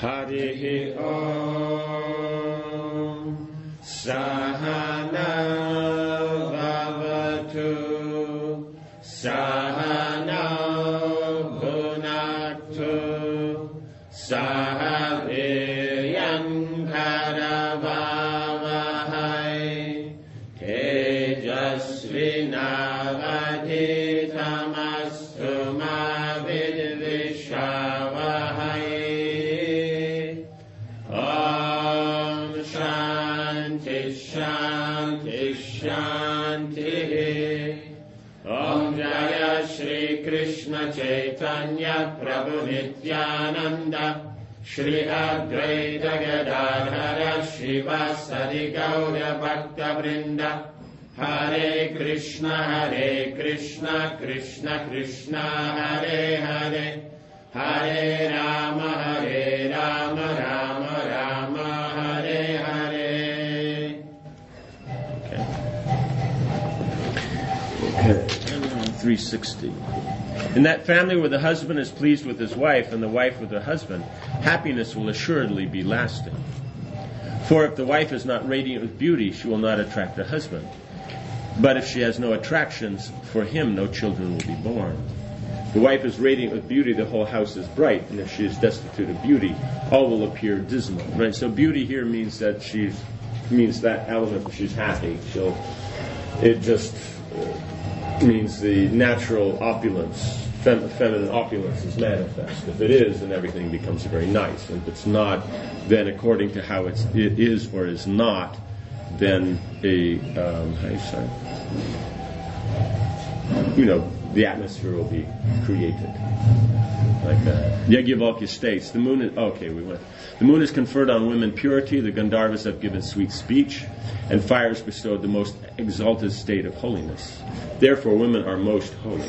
Harihi Om Sahana Bhavatu Sahana Bhunaktu Sahaviryan Karavavahai Tejasvinavaditamastu ma vidvishavahai. Shanti. Om Jaya Shri Krishna Chaitanya Prabhu Nityananda Shri Advaita Gadadhara Shivasadi Gaura Bhakta Vrinda Hare Krishna Krishna Krishna Hare Hare Hare Rama Rama Rama Hare Hare. 360. In that family where the husband is pleased with his wife and the wife with her husband, happiness will assuredly be lasting. For if the wife is not radiant with beauty, she will not attract the husband. But if she has no attractions for him, no children will be born. If the wife is radiant with beauty, the whole house is bright, and if she is destitute of beauty, all will appear dismal. Right? So beauty here means that means that element that she's happy. It just means the natural opulence, feminine opulence is manifest. If it is, then everything becomes very nice. And if it's not, then according to how it is or is not, then the atmosphere will be created. Like that. Yajnavalkya states, the moon is conferred on women purity, the Gandharvas have given sweet speech, and fire is bestowed the most exalted state of holiness. Therefore, women are most holy.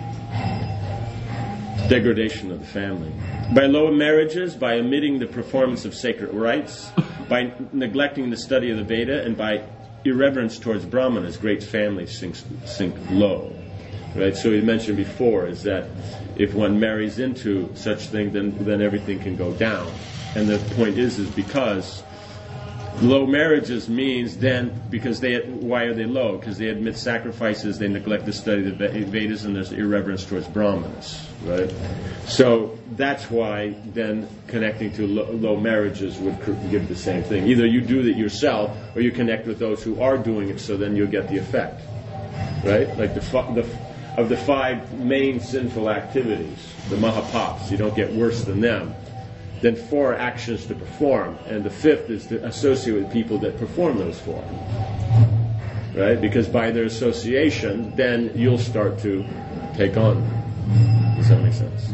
Degradation of the family. By low marriages, by omitting the performance of sacred rites, by neglecting the study of the Veda, and by irreverence towards Brahmanas, great families sink low. Right? So we mentioned before is that if one marries into such thing, then everything can go down. And the point is because low marriages means why are they low? Because they admit sacrifices, they neglect the study of the Vedas, and there's irreverence towards Brahmanas, right? So that's why then connecting to low marriages would give the same thing. Either you do it yourself, or you connect with those who are doing it, so then you'll get the effect, right? Like of the 5 main sinful activities, the Mahapaps, you don't get worse than them. Then 4 actions to perform, and the 5th is to associate with people that perform those 4. Right? Because by their association, then you'll start to take on. Does that make sense?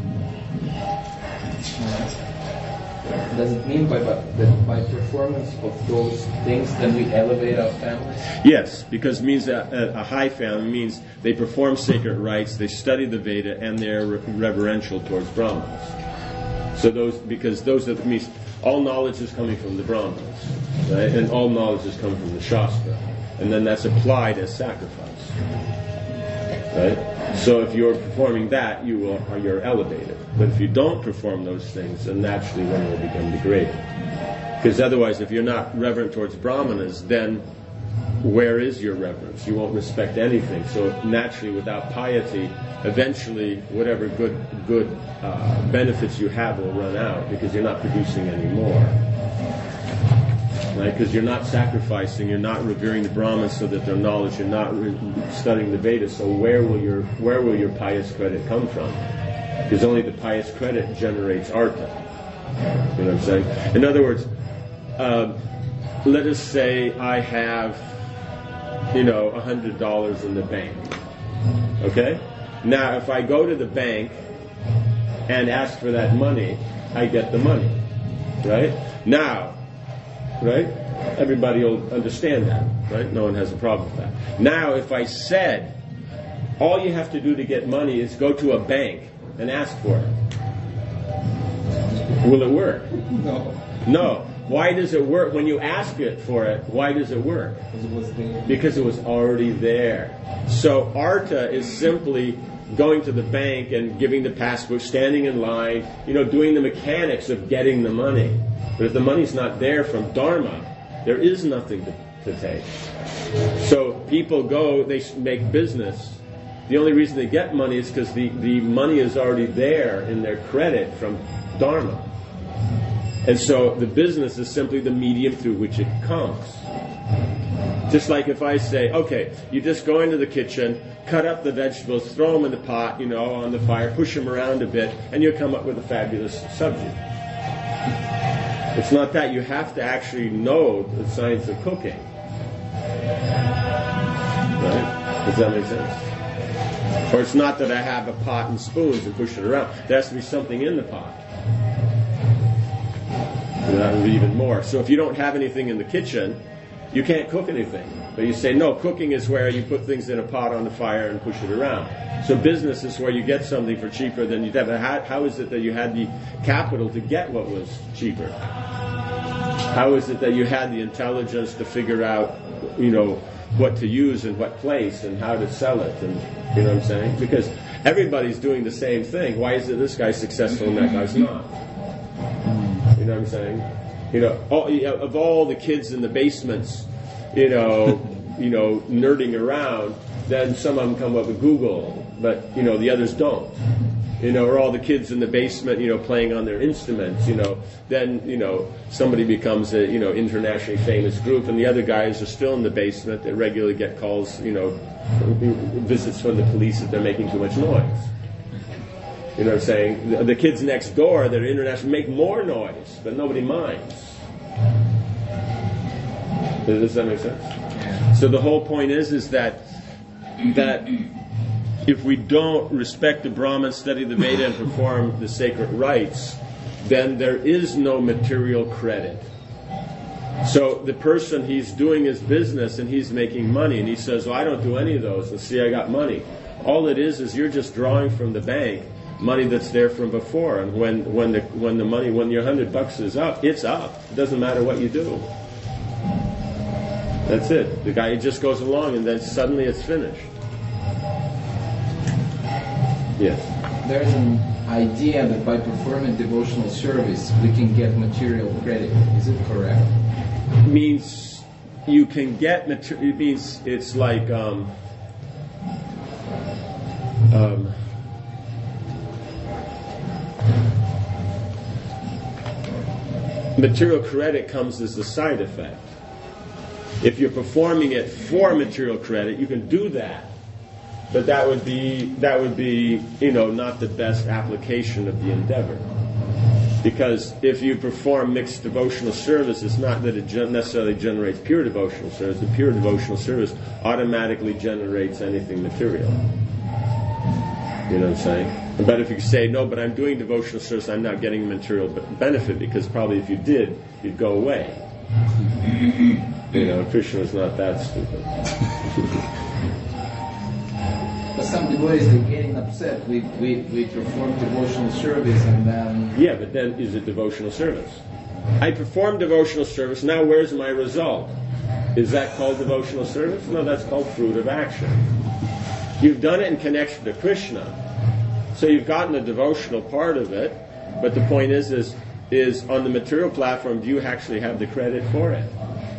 Does it mean by performance of those things then we elevate our families? Yes, because it means that a high family means they perform sacred rites, they study the Veda, and they're reverential towards Brahmanas. So that means all knowledge is coming from the Brahmanas, right? And all knowledge is coming from the Shastra, and then that's applied as sacrifice, right? So if you're performing that, you're elevated. But if you don't perform those things, then naturally one will become degraded. Because otherwise, if you're not reverent towards Brahmanas, then where is your reverence? You won't respect anything. So naturally, without piety, eventually whatever good benefits you have will run out because you're not producing any more. Right? Because you're not sacrificing, you're not revering the Brahmins so that their knowledge, you're not studying the Vedas. So where will your pious credit come from? Because only the pious credit generates artha. You know what I'm saying? In other words, let us say I have, $100 in the bank. Okay? Now, if I go to the bank and ask for that money, I get the money. Right? Now, right? Everybody will understand that. Right? No one has a problem with that. Now, if I said, all you have to do to get money is go to a bank and ask for it, will it work? No. Why does it work? When you ask it for it, why does it work? Because it was there. Because it was already there. So artha is simply going to the bank and giving the passbook, standing in line, doing the mechanics of getting the money. But if the money's not there from Dharma, there is nothing to take. So people go, they make business. The only reason they get money is because the money is already there in their credit from Dharma. And so the business is simply the medium through which it comes. Just like if I say, okay, you just go into the kitchen, cut up the vegetables, throw them in the pot, on the fire, push them around a bit, and you'll come up with a fabulous subject. It's not that. You have to actually know the science of cooking. Right? Does that make sense? Or it's not that I have a pot and spoons and push it around. There has to be something in the pot. And that would be even more. So if you don't have anything in the kitchen, you can't cook anything. But you say, no, cooking is where you put things in a pot on the fire and push it around. So business is where you get something for cheaper than you'd have. How is it that you had the capital to get what was cheaper? How is it that you had the intelligence to figure out, what to use in what place and how to sell it? And you know what I'm saying? Because everybody's doing the same thing. Why is it this guy's successful and that guy's not? You know what I'm saying? Of all the kids in the basements, nerding around, then some of them come up with Google, but the others don't. Or all the kids in the basement, playing on their instruments, then somebody becomes a internationally famous group, and the other guys are still in the basement. They regularly get calls, visits from the police that they're making too much noise. You know what I'm saying? The kids next door that are international make more noise, but nobody minds. Does that make sense? So the whole point is that if we don't respect the Brahman, study the Veda, and perform the sacred rites, then there is no material credit. So the person, he's doing his business and he's making money, and he says, well, I don't do any of those, and see, I got money. All it is you're just drawing from the bank money that's there from before, and when your $100 is up, it's up. It doesn't matter what you do. That's it. The guy just goes along, and then suddenly it's finished. Yes. There's an idea that by performing devotional service, we can get material credit. Is it correct? It means you can get material. It means it's like material credit comes as a side effect. If you're performing it for material credit, you can do that. But that would be not the best application of the endeavor. Because if you perform mixed devotional service, it's not that it necessarily generates pure devotional service. The pure devotional service automatically generates anything material. You know what I'm saying? But if you say, no, but I'm doing devotional service, I'm not getting material benefit, because probably if you did, you'd go away. Krishna is not that stupid. But some devotees are getting upset. We perform devotional service and then... Yeah, but then is it devotional service? I perform devotional service, now where's my result? Is that called devotional service? No, that's called fruit of action. You've done it in connection to Krishna. So you've gotten the devotional part of it, but the point is on the material platform, do you actually have the credit for it?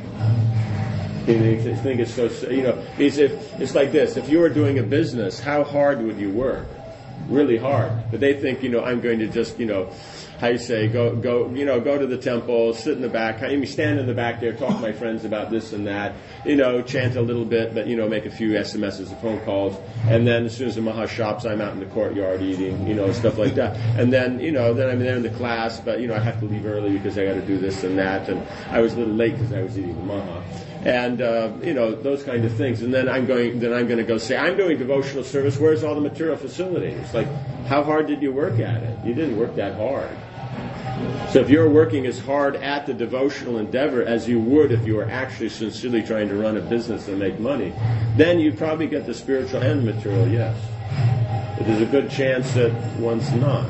You think it's so, it's like this. If you were doing a business, how hard would you work? Really hard. But they think, I'm going to just, how you say, go to the temple, sit in the back, stand in the back there, talk to my friends about this and that, chant a little bit, but, make a few SMSs and phone calls. And then as soon as the Maha shops, I'm out in the courtyard eating, stuff like that. And then, then I'm there in the class, but, I have to leave early because I got to do this and that. And I was a little late because I was eating the Maha. And, those kind of things. And then I'm going to go say, I'm doing devotional service. Where's all the material facilities? It's like, how hard did you work at it? You didn't work that hard. So if you're working as hard at the devotional endeavor as you would if you were actually sincerely trying to run a business and make money, then you probably get the spiritual and material, yes. But there's a good chance that one's not.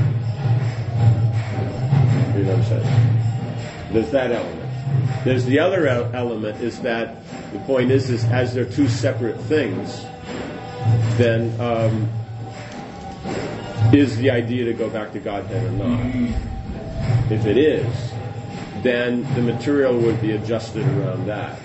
You know what I'm saying? There's that element. There's the other element is that the point is as they're two separate things, then is the idea to go back to Godhead or not. If it is, then the material would be adjusted around that.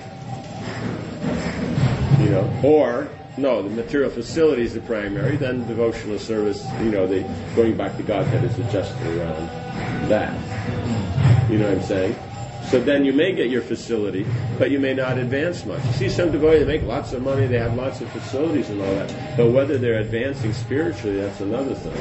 Or, no, the material facility is the primary, then devotional service, the going back to Godhead is adjusted around that. You know what I'm saying? So then you may get your facility, but you may not advance much. You see some devotees, they make lots of money, they have lots of facilities and all that, but whether they're advancing spiritually, that's another thing.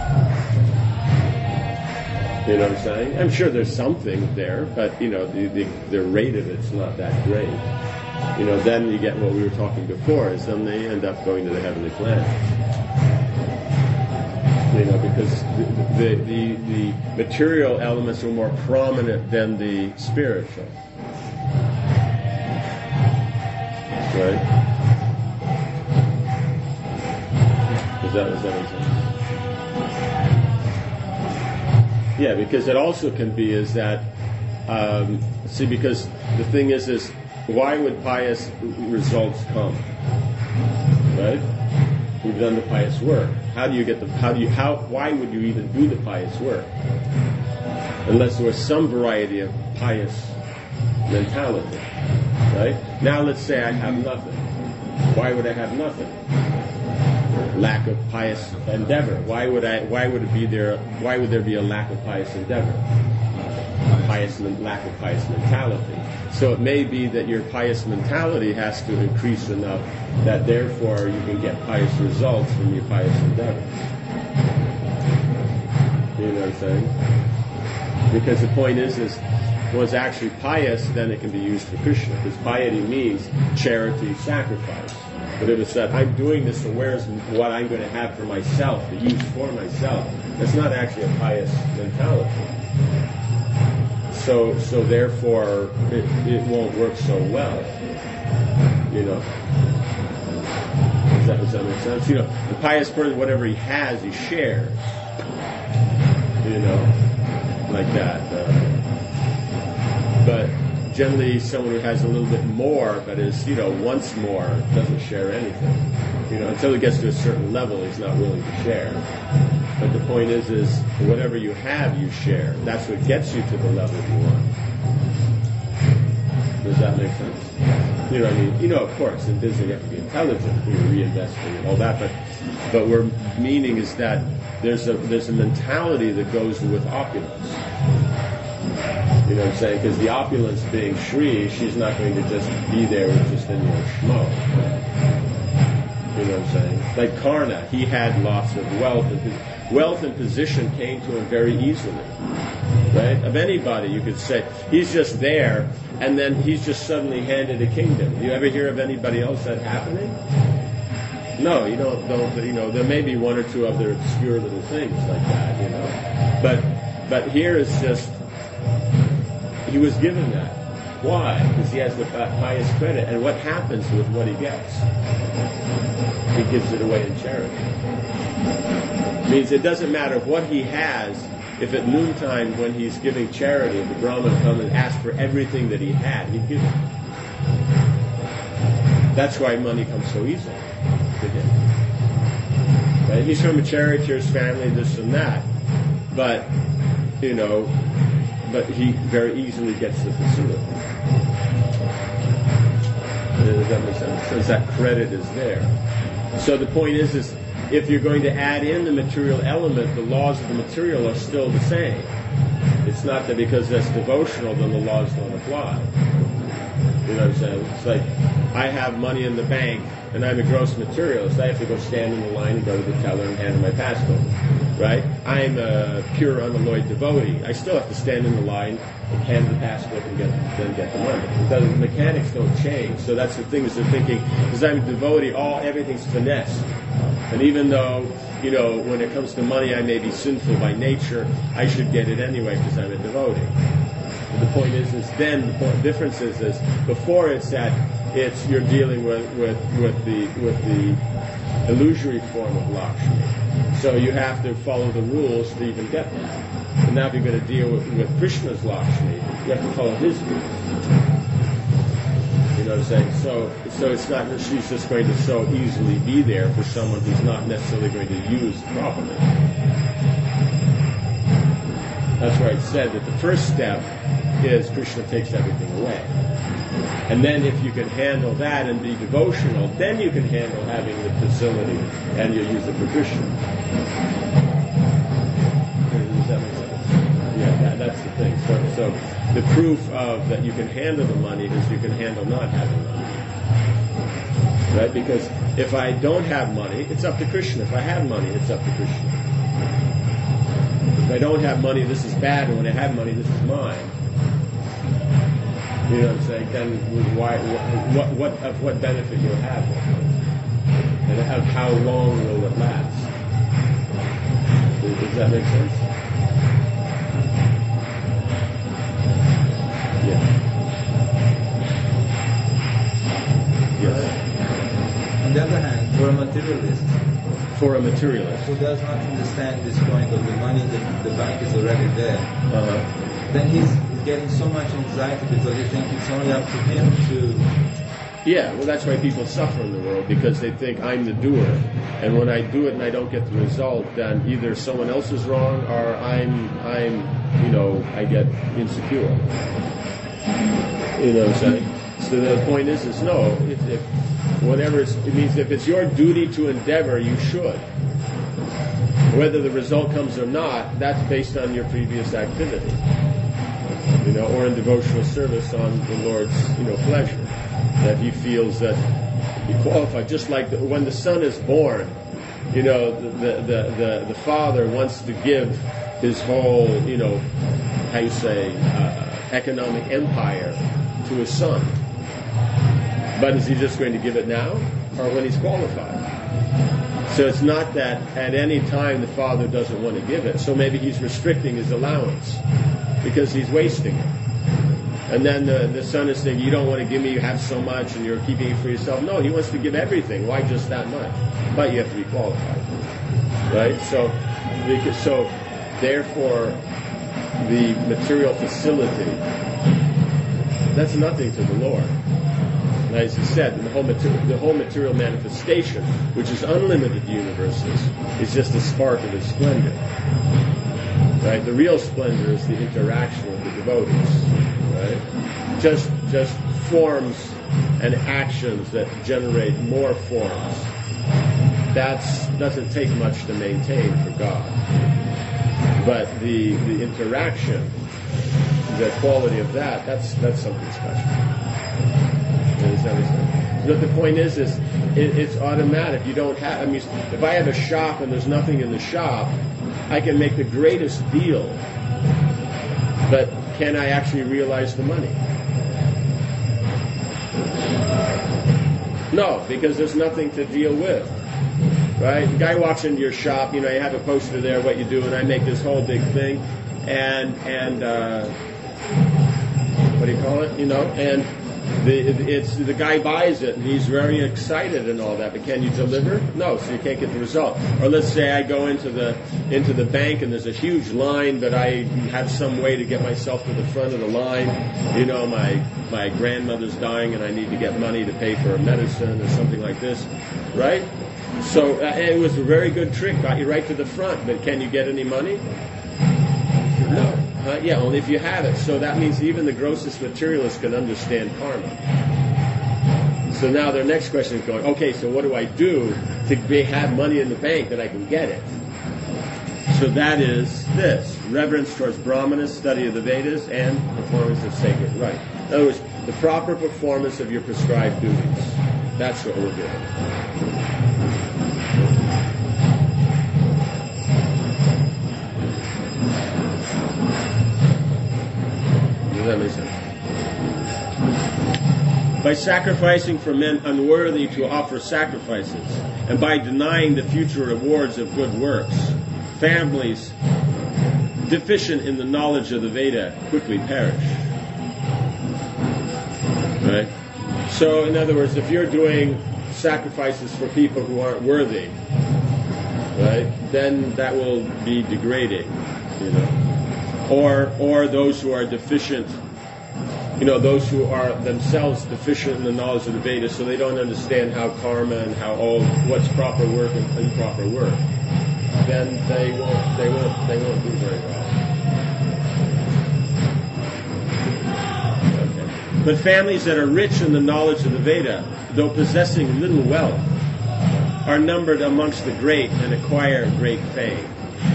You know what I'm saying? I'm sure there's something there, but, the rate of it's not that great. Then you get what we were talking before, is then they end up going to the heavenly planet. Because the material elements are more prominent than the spiritual. Right? Does that make sense? Yeah, because it also can be is that, because the thing is why would pious results come? Right? We've done the pious work. Why would you even do the pious work? Unless there was some variety of pious mentality. Right? Now let's say I have nothing. Why would I have nothing? Lack of pious endeavor. Why would there be a lack of pious endeavor? Lack of pious mentality. So it may be that your pious mentality has to increase enough that therefore you can get pious results from your pious endeavor. You know what I'm saying? Because the point is one's actually pious, then it can be used for Krishna. Because piety means charity, sacrifice. But if it's that I'm doing this, so where's what I'm going to have for myself, to use for myself, that's not actually a pious mentality. So therefore, it won't work so well. Does that make sense? The pious person, whatever he has, he shares. Like that. But generally, someone who has a little bit more, but is, wants more, doesn't share anything. Until he gets to a certain level, he's not willing to share. But the point is whatever you have, you share. That's what gets you to the level you want. Does that make sense? You know what I mean? Of course, in business you have to be intelligent. You're reinvesting and all that. But we're meaning is that there's a mentality that goes with opulence. You know what I'm saying? Because the opulence being Shri, she's not going to just be there with just any old schmo. You know what I'm saying? Like Karna, he had lots of wealth, and wealth and position came to him very easily. Right? Of anybody, you could say, he's just there, and then he's just suddenly handed a kingdom. Do you ever hear of anybody else that happening? No, you don't, there may be one or two other obscure little things like that, But here it's just, he was given that. Why? Because he has the highest credit. And what happens with what he gets? He gives it away in charity. It means it doesn't matter what he has, if at noontime when he's giving charity, the Brahmin come and ask for everything that he had, he'd give it. That's why money comes so easily to him. Right? He's from a charioteer's family, this and that. But he very easily gets the facility. Does that make sense? Since that credit is there. So the point is if you're going to add in the material element, the laws of the material are still the same. It's not that because that's devotional, then the laws don't apply. You know what I'm saying? It's like, I have money in the bank, and I'm a gross materialist. I have to go stand in the line and go to the teller and hand him my passbook. Right? I'm a pure, unalloyed devotee. I still have to stand in the line and hand the passbook and then get the money. Because the mechanics don't change. So that's the thing is they're thinking, because I'm a devotee, everything's finesse. And even though, when it comes to money, I may be sinful by nature, I should get it anyway because I'm a devotee. But the point is then the difference is before it's that you're dealing with the illusory form of Lakshmi. So you have to follow the rules to even get that. And now if you're going to deal with Krishna's Lakshmi, you have to follow his rules. You know what I'm saying? So it's not that she's just going to so easily be there for someone who's not necessarily going to use properly. That's why it said that the first step is Krishna takes everything away. And then if you can handle that and be devotional, then you can handle having the facility and you use it for Krishna. Does that make sense? Yeah, that's the thing. So the proof of that you can handle the money is you can handle not having money. Right? Because if I don't have money, it's up to Krishna. If I have money, it's up to Krishna. If I don't have money, this is bad, and when I have money, this is mine. You know what I'm saying? Then what benefit you'll have with it? And how long will it last? Does that make sense? Yeah. Yes. On the other hand, for a materialist who does not understand this point of the money that the bank is already there, then he's getting so much anxiety because he thinks it's only up to him to... Yeah, well that's why people suffer in the world, because they think I'm the doer, and when I do it and I don't get the result, then either someone else is wrong or I'm I get insecure. You know what I'm saying? So the point is no, it means if it's your duty to endeavor, you should. Whether the result comes or not, that's based on your previous activity. Or in devotional service on the Lord's, pleasure. That he feels that he qualified. Just like when the son is born, the father wants to give his whole, economic empire to his son. But is he just going to give it now, or when he's qualified? So it's not that at any time the father doesn't want to give it. So maybe he's restricting his allowance because he's wasting it. And then the son is saying, you don't want to give me, you have so much and you're keeping it for yourself. No, he wants to give everything. Why just that much? But you have to be qualified. Right? So therefore, the material facility, that's nothing to the Lord. As he said, the whole material manifestation, which is unlimited universes, is just a spark of his splendor. Right? The real splendor is the interaction of the devotees. Right? Just forms and actions that generate more forms. That doesn't take much to maintain for God. But the interaction, the quality of that's something special. But the point is it's automatic. You don't have. If I have a shop and there's nothing in the shop, I can make the greatest deal, but can I actually realize the money? No, because there's nothing to deal with. Right? The guy walks into your shop. You have a poster there, what you do, and I make this whole big thing, and what do you call it? And the guy buys it and he's very excited and all that, but can you deliver? No, so you can't get the result. Or let's say I go into the bank and there's a huge line, but I have some way to get myself to the front of the line. My grandmother's dying and I need to get money to pay for medicine or something like this, right? So it was a very good trick, got you right to the front, but can you get any money? No. Only if you have it. So that means even the grossest materialist can understand karma. So now their next question is going, okay, so what do I do to have money in the bank that I can get it? So that is this: reverence towards Brahmanas, study of the Vedas, and performance of sacred rite. In other words, the proper performance of your prescribed duties. That's what we're doing. That makes sense. By sacrificing for men unworthy to offer sacrifices, and by denying the future rewards of good works, families deficient in the knowledge of the Veda quickly perish. Right? So, in other words, if you're doing sacrifices for people who aren't worthy, right, then that will be degrading, Or those who are deficient, those who are themselves deficient in the knowledge of the Vedas, so they don't understand how karma and what's proper work and improper work. Then they won't do very well. But families that are rich in the knowledge of the Veda, though possessing little wealth, are numbered amongst the great and acquire great fame.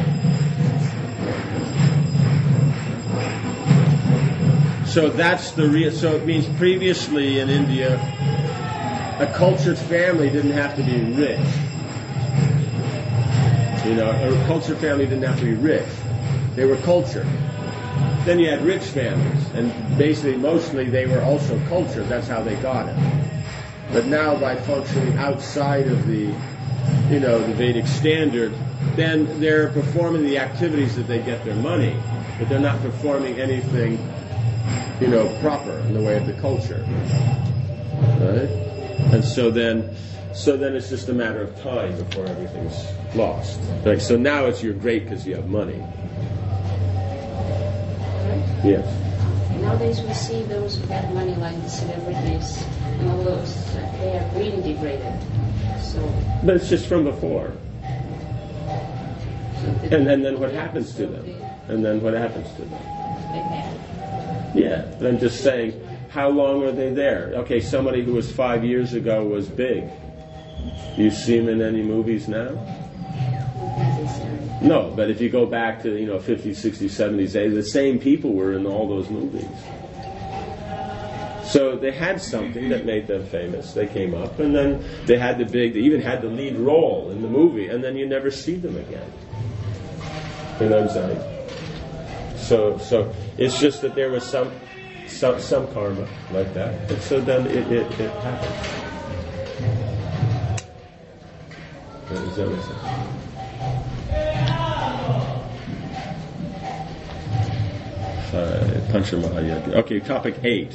So that's the real. So it means previously in India, a cultured family didn't have to be rich. A cultured family didn't have to be rich. They were cultured. Then you had rich families, and basically, mostly they were also cultured. That's how they got it. But now, by functioning outside of the Vedic standard, then they're performing the activities that they get their money, but they're not performing anything, proper in the way of the culture. Right? And so then it's just a matter of time before everything's lost. Right? So now you're great because you have money. Yes. Nowadays we see those who have money, like the celebrities and all those, they are really degraded. But it's just from before. And then what happens to them? Yeah, but I'm just saying, how long are they there? Okay, somebody who was 5 years ago was big. Do you see him in any movies now? No, but if you go back to, 50s, 60s, 70s, the same people were in all those movies. So they had something that made them famous. They came up, and then they even had the lead role in the movie, and then you never see them again. You know what I'm saying? So it's just that there was some karma like that, and so then it happened. Is that what I'm saying? Pancha Mahayagya. Okay, topic 8.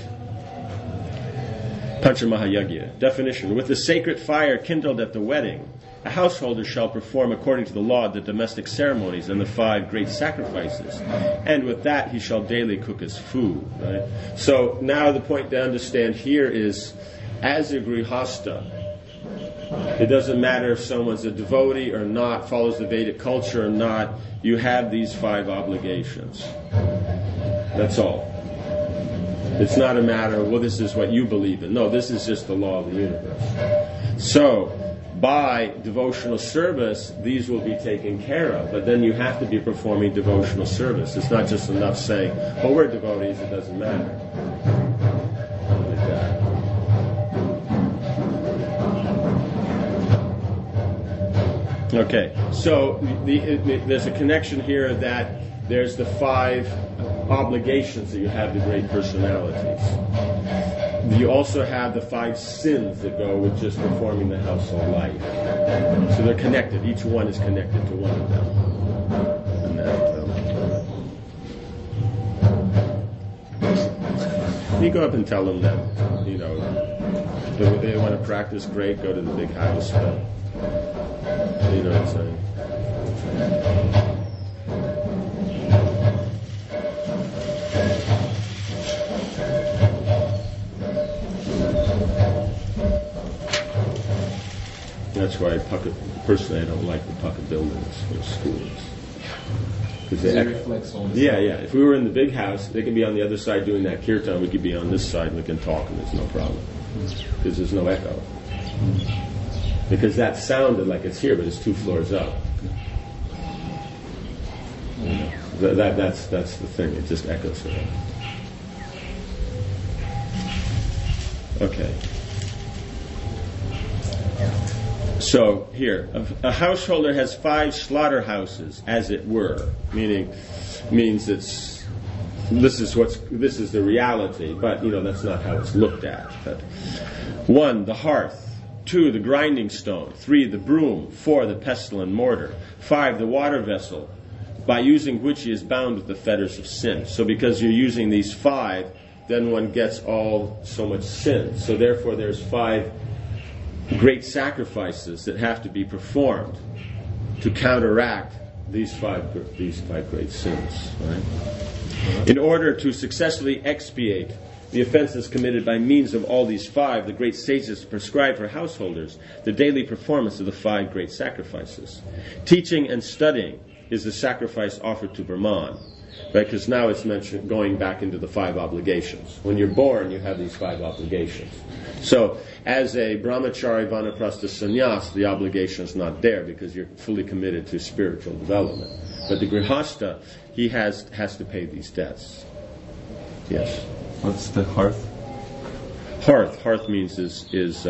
Pancha Mahayagya. Definition. With the sacred fire kindled at the wedding, a householder shall perform according to the law the domestic ceremonies and the 5 great sacrifices. And with that he shall daily cook his food. Right? So now the point to understand here is, as a grihasta, it doesn't matter if someone's a devotee or not, follows the Vedic culture or not, you have these 5 obligations. That's all. It's not a matter of, this is what you believe in. No, this is just the law of the universe. So, by devotional service, these will be taken care of. But then you have to be performing devotional service. It's not just enough saying, we're devotees, it doesn't matter. Like that. Okay, so there's a connection here that there's the 5 obligations that you have to great personalities. You also have the 5 sins that go with just performing the household life. So they're connected. Each one is connected to one of them. And you go up and tell them that, if they want to practice, great, go to the big house. But, you know what I'm saying? That's why personally I don't like the pucka buildings for schools. Because they reflects on the side. If we were in the big house, they can be on the other side doing that kirtan, we could be on this side and we can talk and there's no problem. Because there's no echo. Because that sounded like it's here, but it's 2 floors up. That's the thing, it just echoes around. Okay. So here, a householder has 5 slaughterhouses, as it were, means this is the reality, but that's not how it's looked at. But 1, the hearth; 2, the grinding stone; 3, the broom; 4, the pestle and mortar; 5, the water vessel, by using which he is bound with the fetters of sin. So because you're using these 5, then one gets all so much sin. So therefore there's 5 great sacrifices that have to be performed to counteract these five great sins. Right? In order to successfully expiate the offenses committed by means of all these 5, the great sages prescribe for householders the daily performance of the 5 great sacrifices. Teaching and studying is the sacrifice offered to Brahman. Right? Because now it's mentioned going back into the 5 obligations. When you're born, you have these 5 obligations. So, as a brahmachari, vanaprastha, sannyas, the obligation is not there because you're fully committed to spiritual development. But the grihastha, he has to pay these debts. Yes. What's the hearth? Hearth means is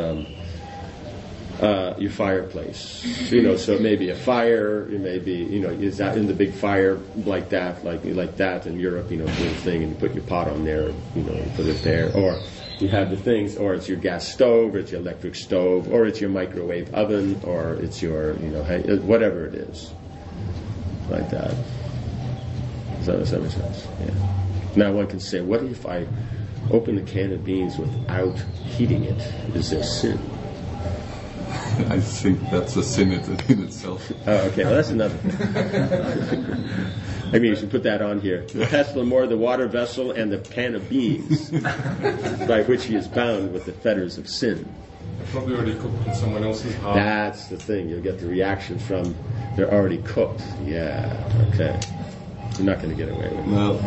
your fireplace. So it may be a fire, it may be, is that in the big fire like that in Europe, little thing, and you put your pot on there, you put it there, or you have the things, or it's your gas stove, or it's your electric stove, or it's your microwave oven, or it's your, whatever it is, like that. Does that make sense? Yeah. Now one can say, what if I open a can of beans without heating it? Is there sin? I think that's a sin in itself. Oh, okay. Well, that's another thing. Maybe you should put that on here. The pestle more the water vessel and the can of beans, by which he is bound with the fetters of sin. They're probably already cooked in someone else's house. That's the thing. You'll get the reaction from they're already cooked. Yeah. Okay. You're not going to get away with it. No.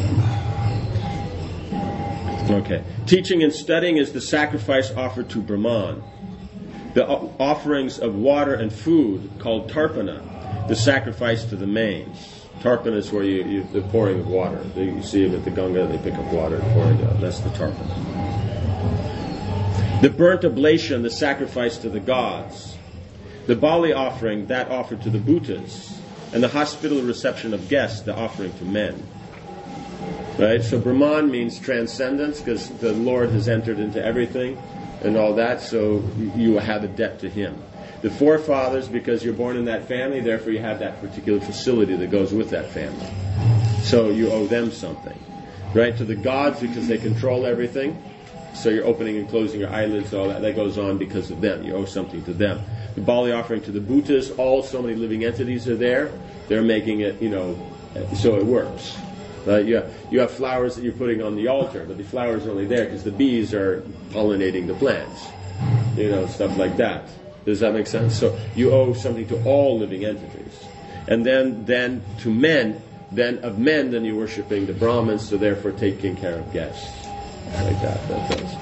Okay. Teaching and studying is the sacrifice offered to Brahman. The offerings of water and food, called tarpana, the sacrifice to the mains. Tarpana is where the pouring of water. You see it at the Ganga, they pick up water and pour it out. That's the tarpana. The burnt oblation, the sacrifice to the gods. The Bali offering, that offered to the Bhutas. And the hospitable reception of guests, the offering to men. Right? So Brahman means transcendence, because the Lord has entered into everything and all that, so you have a debt to him. The forefathers, because you're born in that family, therefore you have that particular facility that goes with that family. So you owe them something. Right? To the gods, because they control everything. So you're opening and closing your eyelids, all that goes on because of them. You owe something to them. The Bali offering to the Bhutas, so many living entities are there. They're making it, so it works. You have flowers that you're putting on the altar, but the flowers are only there because the bees are pollinating the plants. Stuff like that. Does that make sense? So you owe something to all living entities. And then to men, then you're worshipping the Brahmins, so therefore taking care of guests. Like that does.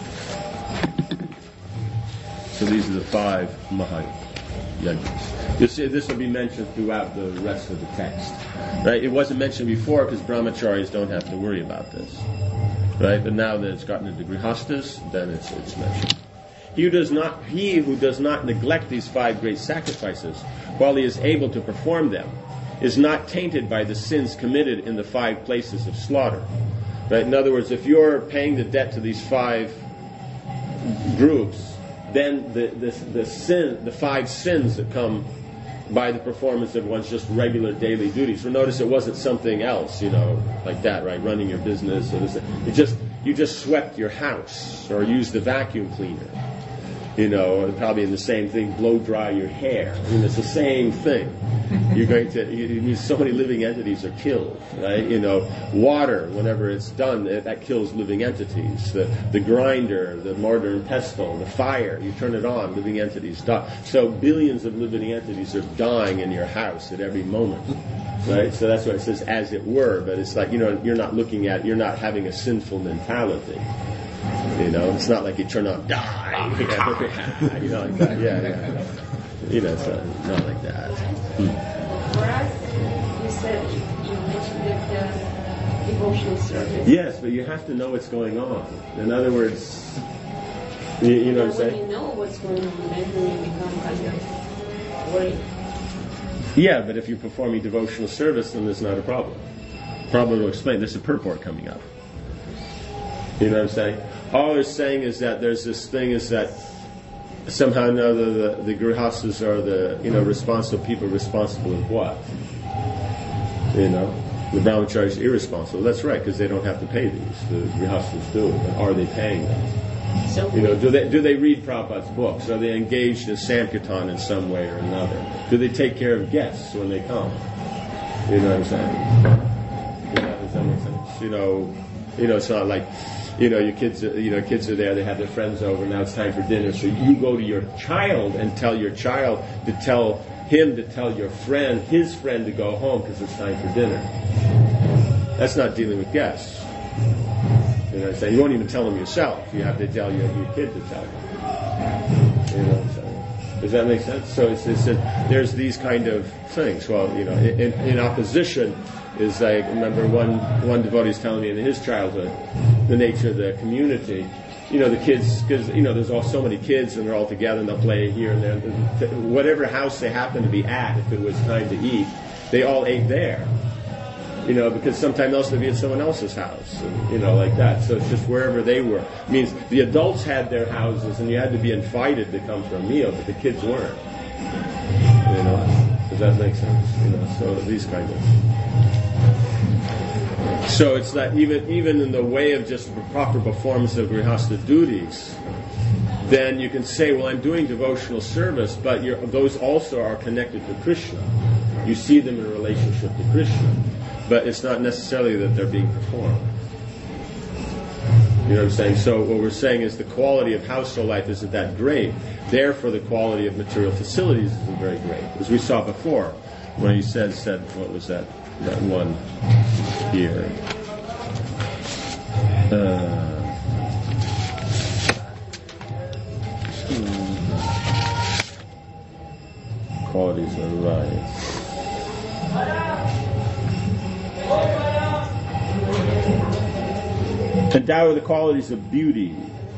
So these are the 5 Mahayajnas. You see, this will be mentioned throughout the rest of the text. Right? It wasn't mentioned before because brahmacharis don't have to worry about this. Right? But now that it's gotten into grihastas, then it's mentioned. He who does not neglect these 5 great sacrifices while he is able to perform them is not tainted by the sins committed in the 5 places of slaughter. Right? In other words, if you're paying the debt to these 5 groups, then the 5 sins that come by the performance of one's just regular daily duties. So notice it wasn't something else, like that, right? Running your business, or this. You just swept your house or used the vacuum cleaner. Probably in the same thing, blow dry your hair. It's the same thing. So many living entities are killed, right? Water, whenever it's done, that kills living entities. The grinder, the mortar and pestle, the fire, you turn it on, living entities die. So billions of living entities are dying in your house at every moment, right? So that's why it says as it were, but it's like, you're not having a sinful mentality. It's not like you turn on, die, like that. Yeah. It's not like that. For us, you said, you mentioned that devotional service. Yes, but you have to know what's going on. In other words, you know what I'm saying? When you know what's going on, then you become kind of worried. Yeah, but if you're performing devotional service, then there's not a problem. Prabhupada will explain. There's a purport coming up. You know what I'm saying? All they're saying is that there's this thing is that somehow or another the grihastas are the responsible people responsible of what? The brahmacharis are irresponsible. That's right, because they don't have to pay these. The grihastas do. But are they paying them? So do they read Prabhupada's books? Are they engaged in Sankirtan in some way or another? Do they take care of guests when they come? You know what I'm saying? Does that make sense? It's not like your kids are there, they have their friends over, now it's time for dinner. So you go to your child and tell your child to tell your friend, his friend, to go home because it's time for dinner. That's not dealing with guests. You know what I'm saying? You won't even tell them yourself. You have to tell your kid to tell you. You know what I'm saying? Does that make sense? So there's these kind of things. Well, you know, in opposition is, I remember one devotee is telling me in his childhood, the nature of the community. You know, the kids, because, you know, there's so many kids and they're all together and they'll play here and there. Whatever house they happen to be at, if it was time to eat, they all ate there. You know, because sometimes else they'd be at someone else's house, and, you know, like that. So it's just wherever they were. It means the adults had their houses and you had to be invited to come for a meal, but the kids weren't. You know, does that make sense? You know, so these kind of... So it's that even in the way of just the proper performance of grihastha duties, then you can say, well, I'm doing devotional service, but those also are connected to Krishna. You see them in relationship to Krishna, but it's not necessarily that they're being performed. You know what I'm saying? So what we're saying is the quality of household life isn't that great. Therefore, the quality of material facilities isn't very great. As we saw before, when he said, what was that one here? Qualities of life. Endowed with the qualities of beauty.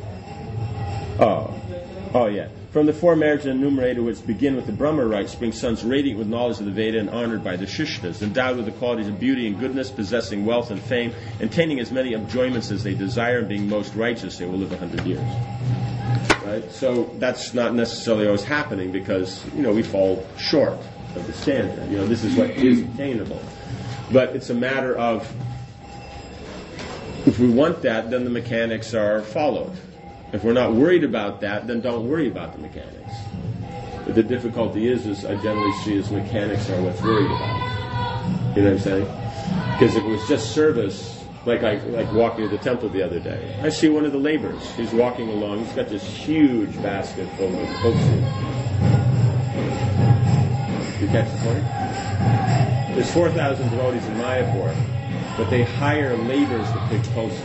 Oh yeah. From the four marriages enumerated, which begin with the Brahma rites, spring sons radiant with knowledge of the Veda and honored by the Shishtas, endowed with the qualities of beauty and goodness, possessing wealth and fame, attaining as many enjoyments as they desire, and being most righteous, they will live 100 years. Right? So that's not necessarily always happening because, you know, we fall short of the standard. You know, this is what is attainable. But it's a matter of, if we want that, then the mechanics are followed. If we're not worried about that, then don't worry about the mechanics. But the difficulty is I generally see as mechanics are what's worried about. You know what I'm saying? Because if it was just service, like walking to the temple the other day, I see one of the laborers. He's walking along. He's got this huge basket full of tulsi. You catch the point? There's 4,000 devotees in Mayapur, but they hire laborers to pick tulsi.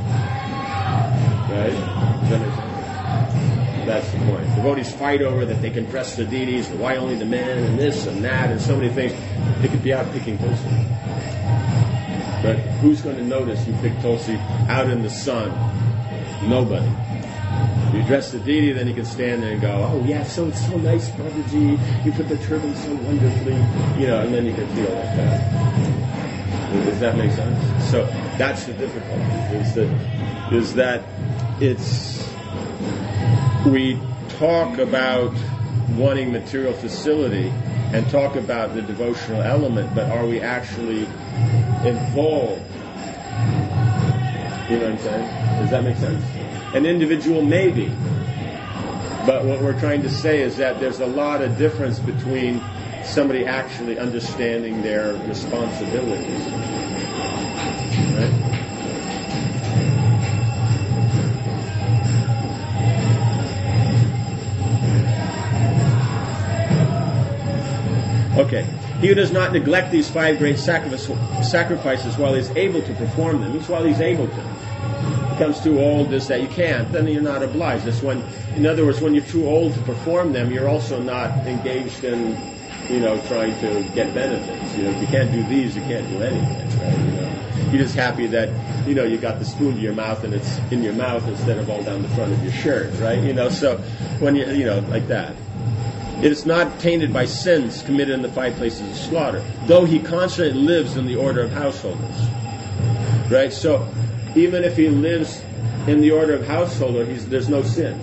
Right? That's the point. Devotees fight over that they can dress the deities, why only the men, and this and that, and so many things. They could be out picking tulsi. But who's going to notice you pick tulsi out in the sun? Nobody. You dress the deity, then you can stand there and go, oh yeah, so it's so nice, Prabhuji. You put the turban so wonderfully, you know, and then you can feel like that. Does that make sense? So that's the difficulty, is that we talk about wanting material facility and talk about the devotional element, but are we actually involved? You know what I'm saying? Does that make sense? An individual maybe, but what we're trying to say is that there's a lot of difference between somebody actually understanding their responsibilities. Right? Okay. He who does not neglect these 5 great sacrifices while he's able to perform them, means while he's able to. Becomes too old, this, that, you can't, then you're not obliged. That's when, in other words, when you're too old to perform them, you're also not engaged in, you know, trying to get benefits. You know, if you can't do these, you can't do anything, right? You know, you're just happy that, you know, you got the spoon to your mouth and it's in your mouth instead of all down the front of your shirt, right? You know, so when you know, like that. It is not tainted by sins committed in the 5 places of slaughter, though he constantly lives in the order of householders. Right? So, even if he lives in the order of householder, there's no sin.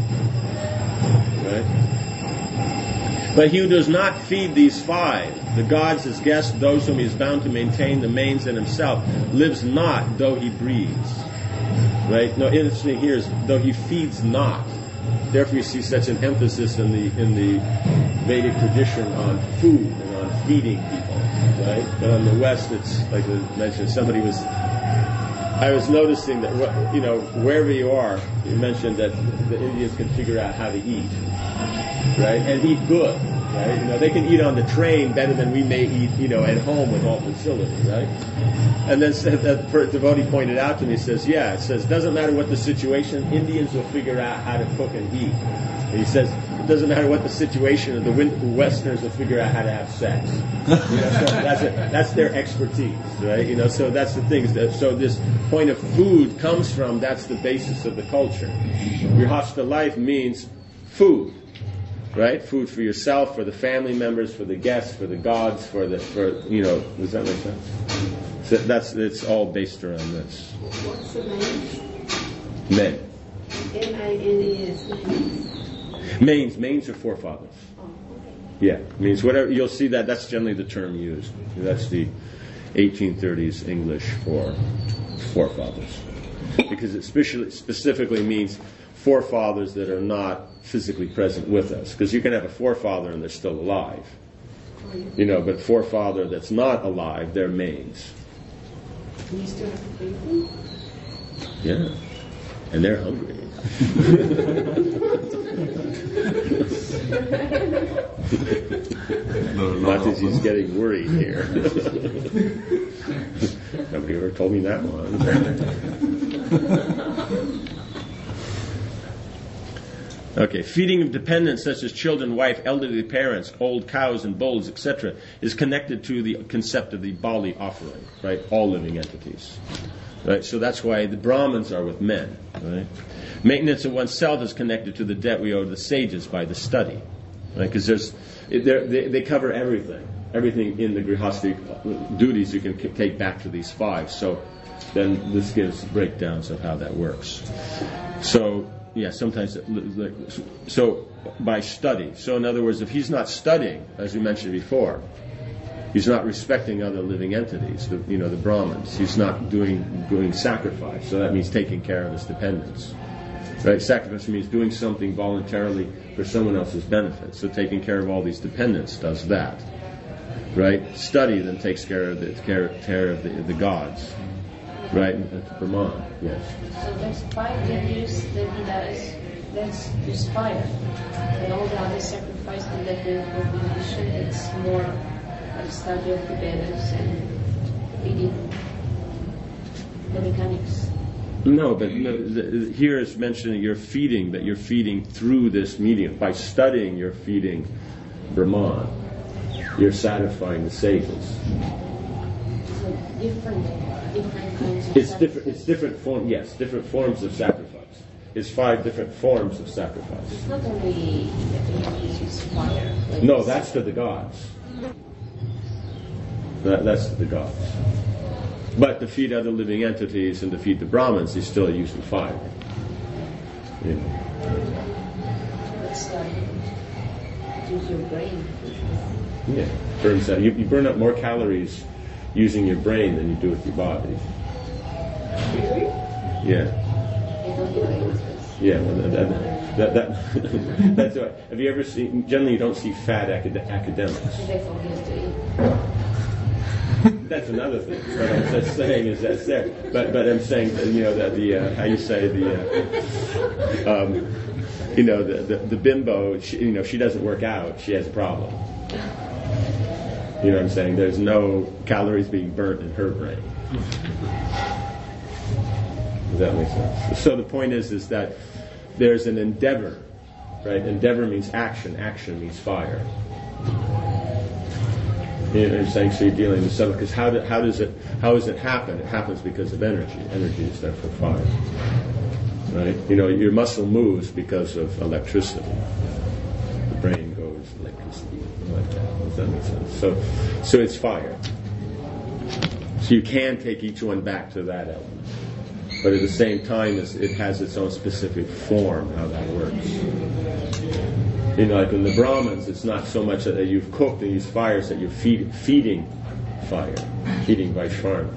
Right? But he who does not feed these 5, the gods, his guests, those whom he is bound to maintain, the mains, and himself, lives not, though he breathes. Right? No, interesting here is, though he feeds not. Therefore, you see such an emphasis in the Vedic tradition on food and on feeding people, right? But on the West, it's like I mentioned. I was noticing that, you know, wherever you are, you mentioned that the Indians can figure out how to eat, right? And eat good. right? You know, they can eat on the train better than we may eat, you know, at home with all facility, right? And then the devotee pointed out to me, says, yeah, it says, doesn't matter what the situation, Indians will figure out how to cook and eat. And he says, it doesn't matter what the situation, the Westerners will figure out how to have sex. You know, so that's their expertise, right? You know, so that's the thing. So this point of food comes from, that's the basis of the culture. Grihastha life means food, right? Food for yourself, for the family members, for the guests, for the gods, for you know, does that make sense? So it's all based around this. What's the name? Men. M-I-N-E-S. Mains are forefathers. Oh, okay. Yeah, means whatever, you'll see that's generally the term used. That's the 1830s English for forefathers. Because it specifically means forefathers that are not physically present with us. Because you can have a forefather and they're still alive. You know, but forefather that's not alive, they're mains. Do you still have to feed them? Yeah. And they're hungry. Mataji's getting worried here. Nobody ever told me that one. Okay, feeding of dependents such as children, wife, elderly parents, old cows and bulls, etc., is connected to the concept of the Bali offering, right? All living entities. Right? So that's why the Brahmins are with men. Right? Maintenance of oneself is connected to the debt we owe to the sages by the study. Right? Because they cover everything. Everything in the grihastha duties you can take back to these five. So then this gives breakdowns of how that works. So, yeah, sometimes, so by study. So in other words, if he's not studying, as we mentioned before, he's not respecting other living entities, the Brahmins. He's not doing sacrifice. So that means taking care of his dependents. Right? Sacrifice means doing something voluntarily for someone else's benefit. So taking care of all these dependents does that. Right? Study then takes care of the gods. Right? Brahman. Yes. So there's 5 reviews that he does. That's just fire. And all the other sacrifices that we mentioned, it's more like study of the Vedas and reading the mechanics. No, but here is mentioning you're feeding, but you're feeding through this medium. By studying, you're feeding Brahman. You're satisfying the sages. So different kinds of It's different form. Yes, different forms of sacrifice. It's 5 different forms of sacrifice. It's not only that he uses fire. Like No, that's to the gods. That's to the gods. But to feed other living entities and to feed the Brahmins, he's still using fire. You know. It's use your brain. Yeah, burns out. You burn up more calories using your brain than you do with your body. Really? Yeah. I don't get it. Yeah, well, that's right. Have you ever seen? Generally, you don't see fat academics. They forget to eat. That's another thing. What I'm just saying is that's there. But I'm saying that the how you say the bimbo. She doesn't work out. She has a problem. You know what I'm saying? There's no calories being burnt in her brain. Does that make sense? So the point is that there's an endeavor, right? Endeavor means action. Action means fire. You know what I'm saying? So you're dealing with something. Because how does it happen? It happens because of energy. Energy is therefore fire. Right? Your muscle moves because of electricity. The brain goes electricity. Like that. Does that make sense? So it's fire. So you can take each one back to that element. But at the same time, it has its own specific form, how that works. Like in the Brahmins, it's not so much that you've cooked and used fires, that you're feeding fire, feeding Vaishvana.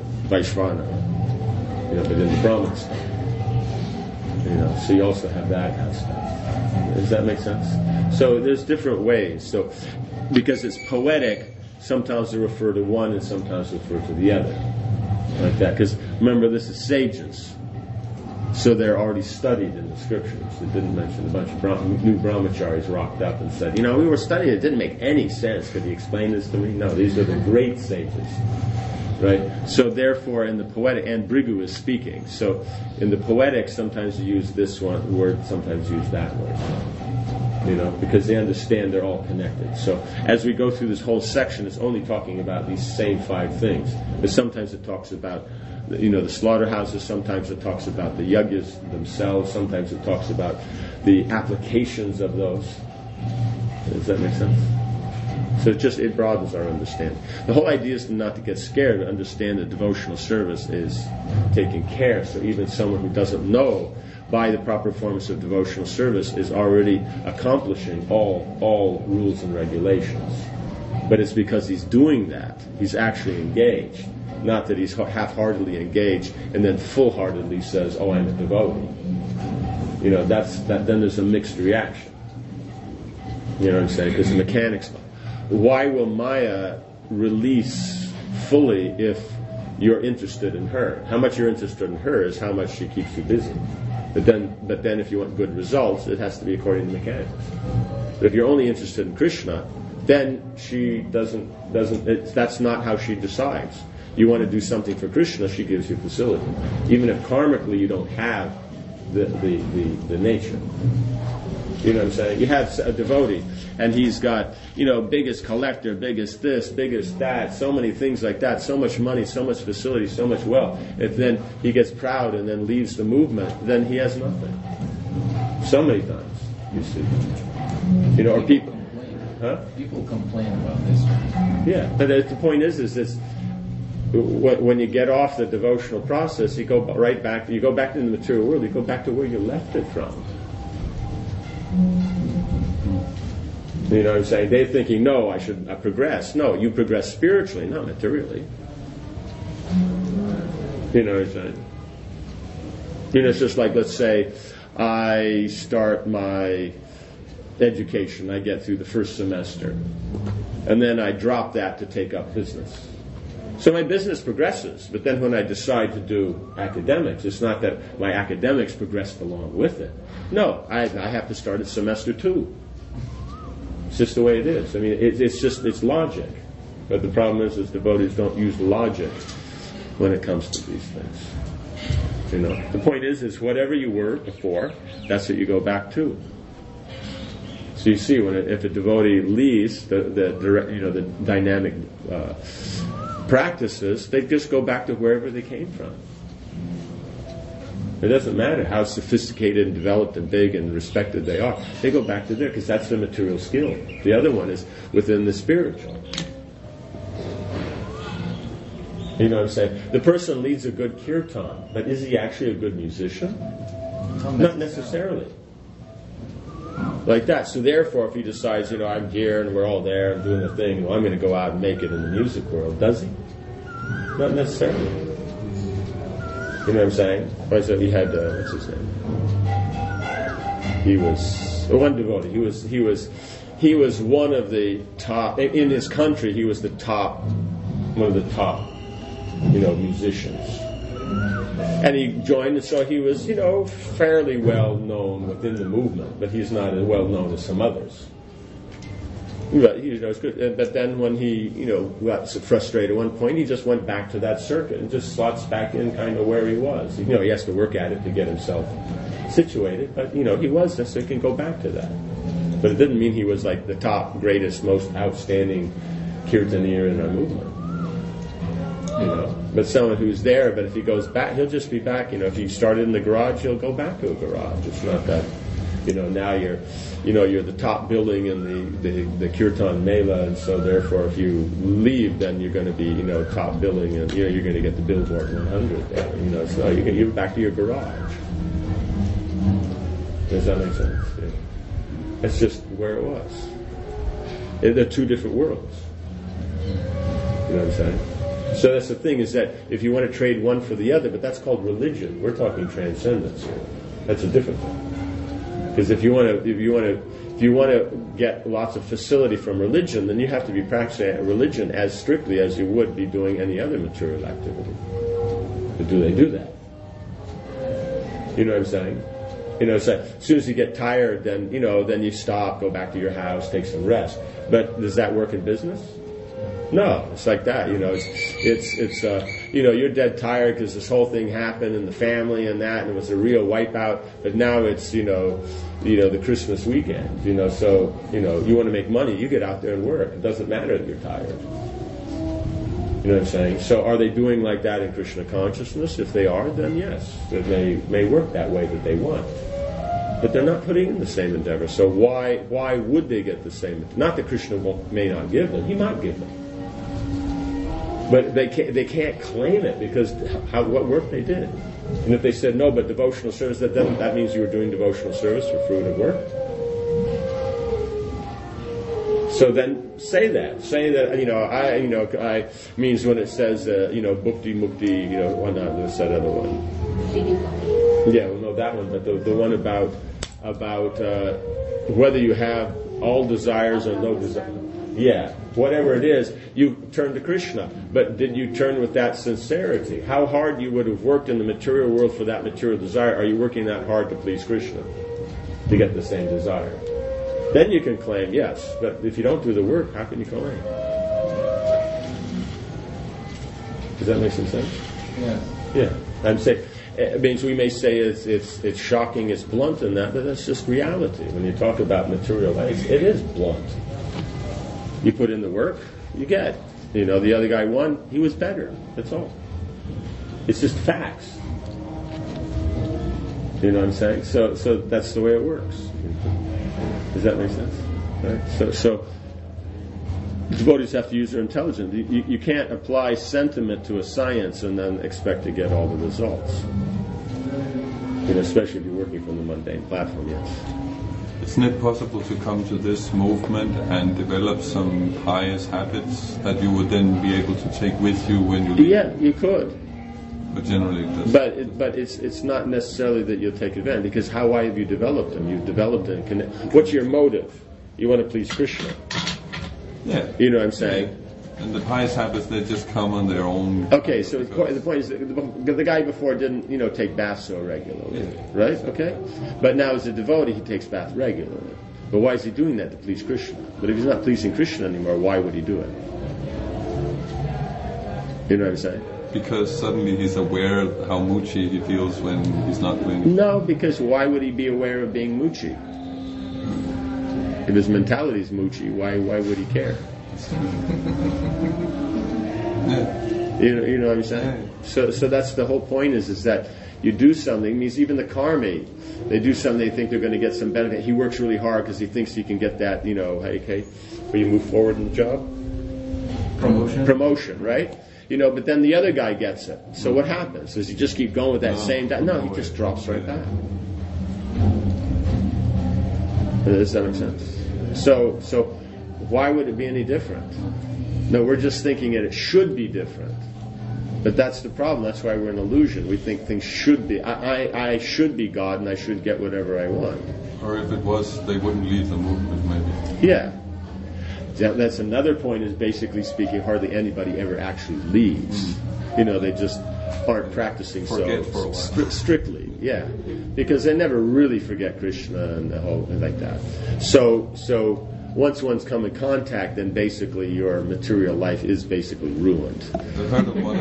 But in the Brahmins, so you also have that aspect. Does that make sense? So there's different ways. So because it's poetic, sometimes they refer to one and sometimes refer to the other. Like that. Because remember, this is sages. So they're already studied in the scriptures. It didn't mention a bunch of new brahmacharis rocked up and said, we were studying, it didn't make any sense. Could you explain this to me? No, these are the great sages. Right? So therefore, in the poetic, and Brigu is speaking. So in the poetic, sometimes you use this word, sometimes use that word. Because they understand they're all connected. So as we go through this whole section, it's only talking about these same 5 things. But sometimes it talks about the slaughterhouses, sometimes it talks about the yajnas themselves, sometimes it talks about the applications of those. Does that make sense? So it broadens our understanding. The whole idea is not to get scared, to understand that devotional service is taking care. So even someone who doesn't know, by the proper performance of devotional service, is already accomplishing all rules and regulations. But it's because he's doing that, he's actually engaged. Not that he's half-heartedly engaged and then full-heartedly says, I'm a devotee. Then there's a mixed reaction. You know what I'm saying? Because the mechanics. Why will Maya release fully if you're interested in her? How much you're interested in her is how much she keeps you busy. But then if you want good results, it has to be according to mechanics. But if you're only interested in Krishna, then she that's not how she decides. You want to do something for Krishna, she gives you facility. Even if karmically you don't have the nature. You know what I'm saying? You have a devotee, and he's got, biggest collector, biggest this, biggest that, so many things like that, so much money, so much facility, so much wealth. If then he gets proud and then leaves the movement, then he has nothing. So many times, you see. Or people. Huh? People complain about this. Yeah, but the point is this. When you get off the devotional process, you go right back. You go back to the material world. You go back to where you left it from. You know what I'm saying? They're thinking, no, I should progress. No, you progress spiritually, not materially. You know what I'm saying? It's just like, let's say, I start my education. I get through the first semester, and then I drop that to take up business. So my business progresses, but then when I decide to do academics, it's not that my academics progressed along with it. No, I have to start at semester 2. It's just the way it is. I mean, it's logic. But the problem is devotees don't use logic when it comes to these things. The point is whatever you were before, that's what you go back to. So you see, if a devotee leaves the dynamic practices, they just go back to wherever they came from. It doesn't matter how sophisticated and developed and big and respected they are. They go back to there because that's the material skill. The other one is within the spiritual. You know what I'm saying? The person leads a good kirtan, but is he actually a good musician? Not necessarily. Like that. So therefore, if he decides, I'm here and we're all there and doing the thing, I'm going to go out and make it in the music world, does he? Not necessarily. You know what I'm saying? So he had, what's his name? He was one devotee. He was one of the top in his country. He was one of the top, musicians. And he joined, and so he was, fairly well known within the movement, but he's not as well known as some others. But it's good. But then when he, got frustrated at one point, he just went back to that circuit and just slots back in kind of where he was. He has to work at it to get himself situated, but he was, so he can go back to that. But it didn't mean he was like the top, greatest, most outstanding kirtanier in our movement. But someone who's there, but if he goes back, he'll just be back. If he started in the garage, he'll go back to a garage. It's not that, now you're the top building in the Kirtan Mela, and so therefore if you leave, then you're going to be, top billing, and, you're going to get the Billboard 100 there. So you're back to your garage. Does that make sense? Yeah. That's just where it was. They're two different worlds. You know what I'm saying? So that's the thing, is that if you want to trade one for the other, but that's called religion. We're talking transcendence here. That's a different thing. Because if you want to get lots of facility from religion, then you have to be practicing religion as strictly as you would be doing any other material activity. But do they do that? You know what I'm saying? So as soon as you get tired, then then you stop, go back to your house, take some rest. But does that work in business? No, it's like that. It's you're dead tired because this whole thing happened in the family and that, and it was a real wipeout. But now it's the Christmas weekend. So you want to make money, you get out there and work. It doesn't matter that you're tired. You know what I'm saying? So are they doing like that in Krishna consciousness? If they are, then yes, it may work that way that they want. But they're not putting in the same endeavor. So why would they get the same? Not that Krishna may not give them; he might give them, but they can't claim it because what work they did. And if they said no, but devotional service, that means you were doing devotional service for fruit of work. So then say that I means when it says bhukti mukti, what's that other one? Yeah, well, no, that one, but the one about whether you have all desires or no desires. Yeah, whatever it is, you turn to Krishna. But did you turn with that sincerity? How hard you would have worked in the material world for that material desire? Are you working that hard to please Krishna to get the same desire? Then you can claim, yes. But if you don't do the work, how can you claim? Does that make some sense? Yeah. Yeah. I'm saying, it means we may say it's shocking, it's blunt in that, but that's just reality. When you talk about material life, it is blunt. You put in the work, you get. The other guy won, he was better. That's all. It's just facts. You know what I'm saying? So that's the way it works. Does that make sense? Right? So devotees have to use their intelligence. You can't apply sentiment to a science and then expect to get all the results. Especially if you're working from the mundane platform, yes. Isn't it possible to come to this movement and develop some pious habits that you would then be able to take with you when you leave? Yeah, you could. But generally it doesn't. But it's not necessarily that you'll take advantage, because why have you developed them? You've developed them. What's your motive? You want to please Krishna. Yeah. You know what I'm saying? Yeah. And the pious habits, they just come on their own. Okay, so the point is, the guy before didn't, take baths so regularly, right? Okay, but now as a devotee, he takes bath regularly. But why is he doing that? To please Krishna. But if he's not pleasing Krishna anymore, why would he do it? You know what I'm saying? Because suddenly he's aware of how muchi he feels when he's not doing it. No, because why would he be aware of being muchi? If his mentality is muchi, why would he care? Yeah. You know what I'm saying? Yeah. So that's the whole point is that you do something. It means even the karmi, they do something, they think they're going to get some benefit. He works really hard because he thinks he can get that, okay, where you move forward in the job? Promotion, right? But then the other guy gets it. So what happens? Does he just keep going with that same... No, he just drops right back. Does that make sense? So why would it be any different? No, we're just thinking it should be different. But that's the problem. That's why we're in illusion. We think things should be... I should be God and I should get whatever I want. Or if it was, they wouldn't leave the movement, maybe. Yeah. That's another point, is basically speaking, hardly anybody ever actually leaves. They just aren't practicing strictly. Yeah. Because they never really forget Krishna and the whole, like that. So once one's come in contact, then basically your material life is basically ruined. I heard of one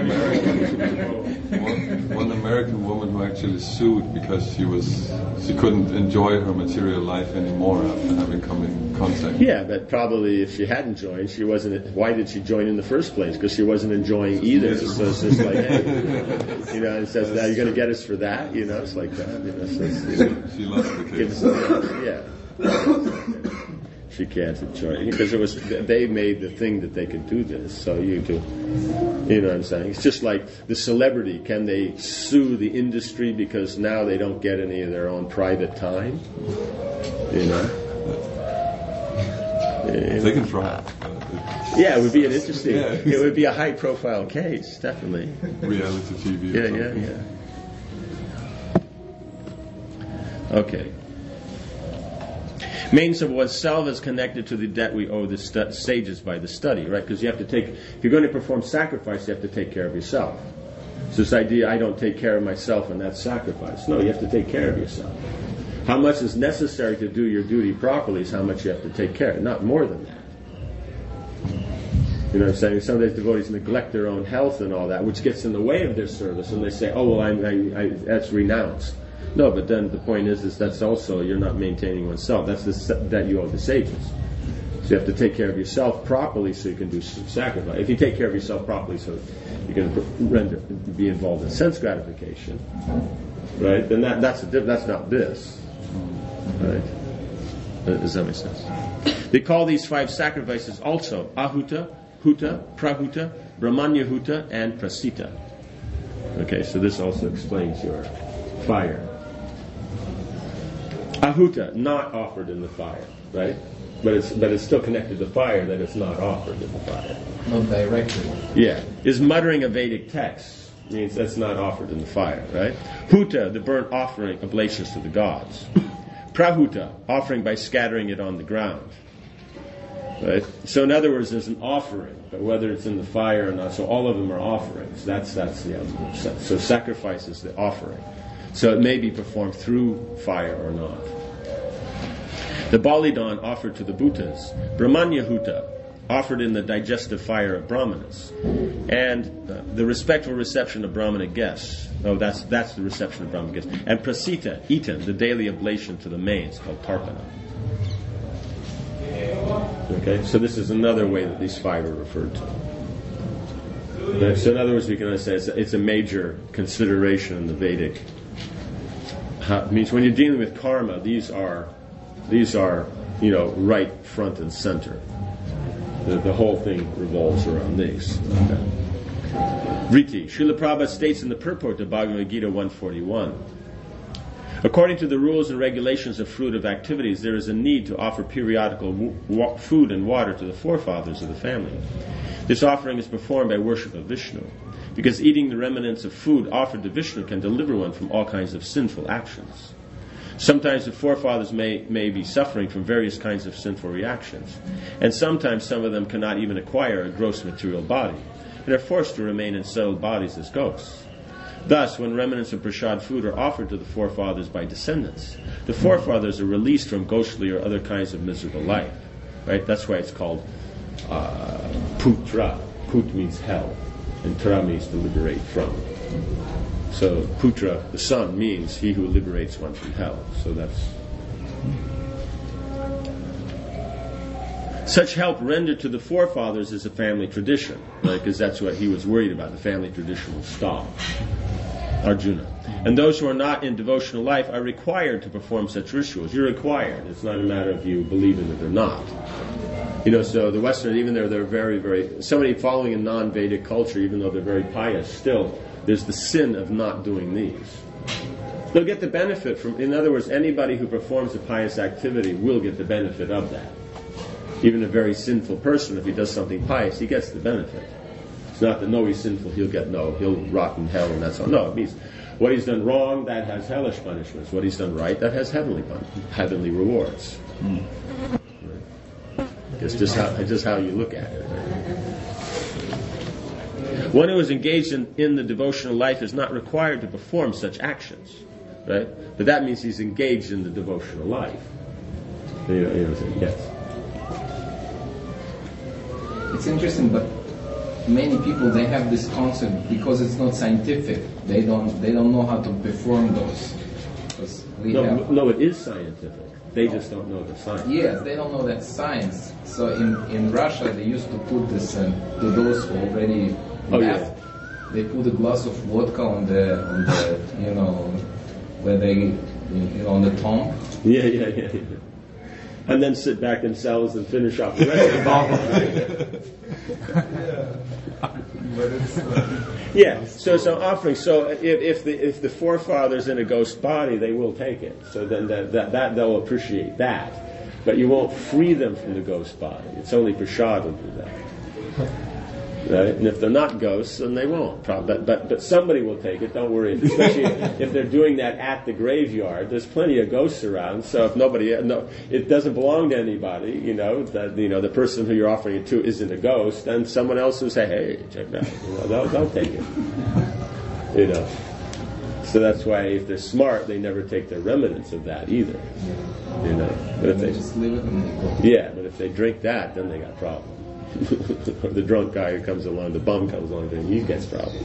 American woman who actually sued because she couldn't enjoy her material life anymore after having come in contact. Yeah, but probably if she hadn't joined, she wasn't. Why did she join in the first place? Because she wasn't enjoying either. So it's just like, hey, it says that you're going to get us for that. It's like that. She lost the case. Yeah. She can't enjoy it because they made the thing that they could do this. So you do, you know what I'm saying? It's just like the celebrity. Can they sue the industry because now they don't get any of their own private time? They can try. Yeah, it would be an interesting. Yeah. It would be a high-profile case, definitely. Reality TV. Yeah. Okay. Maintenance of oneself is connected to the debt we owe the sages by the study, right? Because you have to if you're going to perform sacrifice, you have to take care of yourself. So this idea, I don't take care of myself and that's sacrifice. No, you have to take care of yourself. How much is necessary to do your duty properly is how much you have to take care of, not more than that. You know what I'm saying? Sometimes devotees neglect their own health and all that, which gets in the way of their service, and they say, oh, well, that's renounced. No, but then the point is that's also, you're not maintaining oneself. That's that you owe the sages. So you have to take care of yourself properly so you can do sacrifice. If you take care of yourself properly so you can be involved in sense gratification, right, then that's not this. Right? Does that make sense? They call these 5 sacrifices also Ahuta, Huta, Prahuta, Brahmanyahuta, and Prasita. Okay, so this also explains your fire. Ahuta, not offered in the fire, right? But it's still connected to fire, that it's not offered in the fire. Not directly. Yeah. Is muttering a Vedic text. Means that's not offered in the fire, right? Huta, the burnt offering, oblations to the gods. Prahuta, offering by scattering it on the ground. Right? So in other words, there's an offering, but whether it's in the fire or not, so all of them are offerings. That's the element. So sacrifice is the offering. So it may be performed through fire or not. The Balidan offered to the Bhutas. Brahmanyahuta, offered in the digestive fire of Brahmanas. And the respectful reception of Brahmana guests. Oh, that's the reception of Brahmana guests. And Prasita, eaten, the daily oblation to the mains, called Tarpana. Okay, so this is another way that these 5 are referred to. Okay, so in other words, we can say it's a major consideration in the Vedic. It means when you're dealing with karma, these are right front and center. The whole thing revolves around these. Okay. Vriti. Srila Prabhupada states in the purport of Bhagavad Gita 141, according to the rules and regulations of fruitive activities, there is a need to offer periodical food and water to the forefathers of the family. This offering is performed by worship of Vishnu, because eating the remnants of food offered to Vishnu can deliver one from all kinds of sinful actions. Sometimes the forefathers may be suffering from various kinds of sinful reactions, and sometimes some of them cannot even acquire a gross material body, and are forced to remain in settled bodies as ghosts. Thus, when remnants of prasad food are offered to the forefathers by descendants, the forefathers are released from ghostly or other kinds of miserable life. Right? That's why it's called putra. Put means hell, and tra means to liberate from. So putra, the son, means he who liberates one from hell. So that's... Such help rendered to the forefathers is a family tradition, right? Because that's what he was worried about. The family tradition will stop. Arjuna. And those who are not in devotional life are required to perform such rituals. You're required. It's not a matter of you believe in it or not. So the Westerners, even though they're very, very... Somebody following a non-Vedic culture, even though they're very pious, still, there's the sin of not doing these. They'll get the benefit from... In other words, anybody who performs a pious activity will get the benefit of that. Even a very sinful person, if he does something pious, he gets the benefit. It's not that, no, he's sinful, he'll rot in hell and that's all. No, it means what he's done wrong, that has hellish punishments. What he's done right, that has heavenly rewards. Right? It's just how you look at it. Right? One who is engaged in the devotional life is not required to perform such actions. Right? But that means he's engaged in the devotional life. Yes. It's interesting, but many people, they have this concept because it's not scientific. They don't know how to perform those. No, it is scientific. They just don't know the science. Yes, they don't know that science. So in Russia, they used to put this to those who already left. Yeah. They put a glass of vodka on the where they on the tomb. Yeah. And then sit back themselves and finish off the rest of the bottle. Yeah. So offering. So if the forefathers in a ghost body, they will take it. So then that they'll appreciate that. But you won't free them from the ghost body. It's only prasad will do that. Right? And if they're not ghosts, then they won't. But somebody will take it. Don't worry. Especially if they're doing that at the graveyard. There's plenty of ghosts around. So if it doesn't belong to anybody. The person who you're offering it to isn't a ghost. Then someone else will say, "Hey, check that." They'll take it. You know. So that's why if they're smart, they never take the remnants of that either. You know. But if they just leave it and they go. Yeah, but if they drink that, then they got a problem. Or the drunk guy who comes along, the bum comes along, then he gets problems.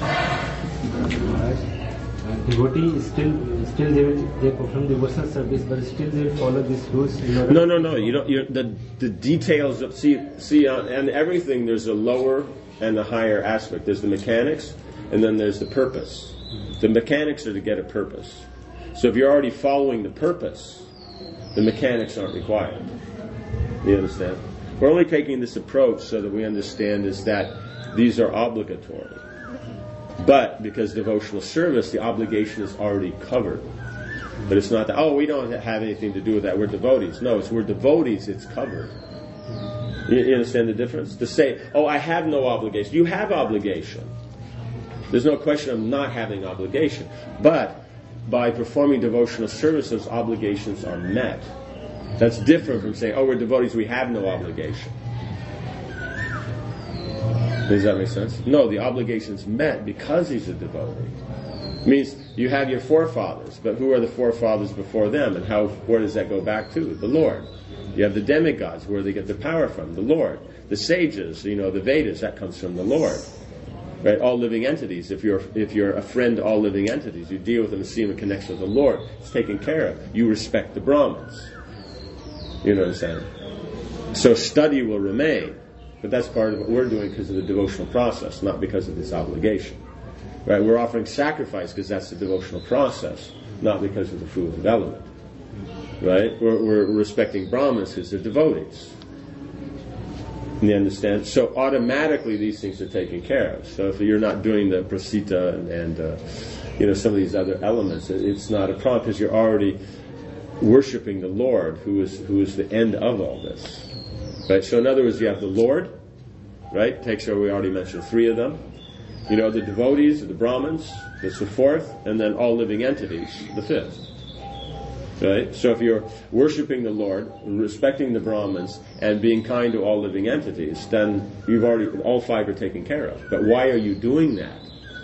Devotee still they perform devotional service, but still they follow these rules. No. You don't. The details of see and everything. There's a lower and a higher aspect. There's the mechanics, and then there's the purpose. The mechanics are to get a purpose. So if you're already following the purpose, the mechanics aren't required. You understand? We're only taking this approach so that we understand is that these are obligatory. But because devotional service, the obligation is already covered. But it's not that, we don't have anything to do with that, we're devotees. No, we're devotees, it's covered. You understand the difference? To say, I have no obligation. You have obligation. There's no question of not having obligation. But by performing devotional service, those obligations are met. That's different from saying, we're devotees, we have no obligation. Does that make sense? No, the obligation's met because he's a devotee. It means you have your forefathers, but who are the forefathers before them, and where does that go back to? The Lord. You have the demigods, where they get their power from? The Lord. The sages, the Vedas, that comes from the Lord. Right? All living entities. If you're a friend to all living entities, you deal with them and see them in connection with the Lord. It's taken care of. You respect the Brahmins. You know what I'm saying? So study will remain. But that's part of what we're doing because of the devotional process, not because of this obligation. Right? We're offering sacrifice because that's the devotional process, not because of the fruit of development. Right? We're respecting Brahmins because they're devotees. You understand? So automatically these things are taken care of. So if you're not doing the prasita and some of these other elements, it's not a problem because you're already worshiping the Lord, who is the end of all this. Right? So in other words, you have the Lord, right? Takes care, we already mentioned 3 of them. The devotees, the Brahmins, that's the 4th, and then all living entities, the 5th. Right? So if you're worshiping the Lord, respecting the Brahmins, and being kind to all living entities, then all 5 are taken care of. But why are you doing that?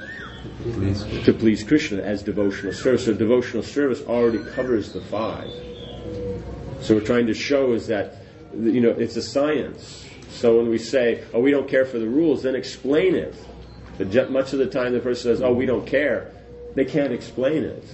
To please Krishna as devotional service. So devotional service already covers the 5. So we're trying to show is that it's a science. So when we say, we don't care for the rules, then explain it. But much of the time the person says, we don't care. They can't explain it.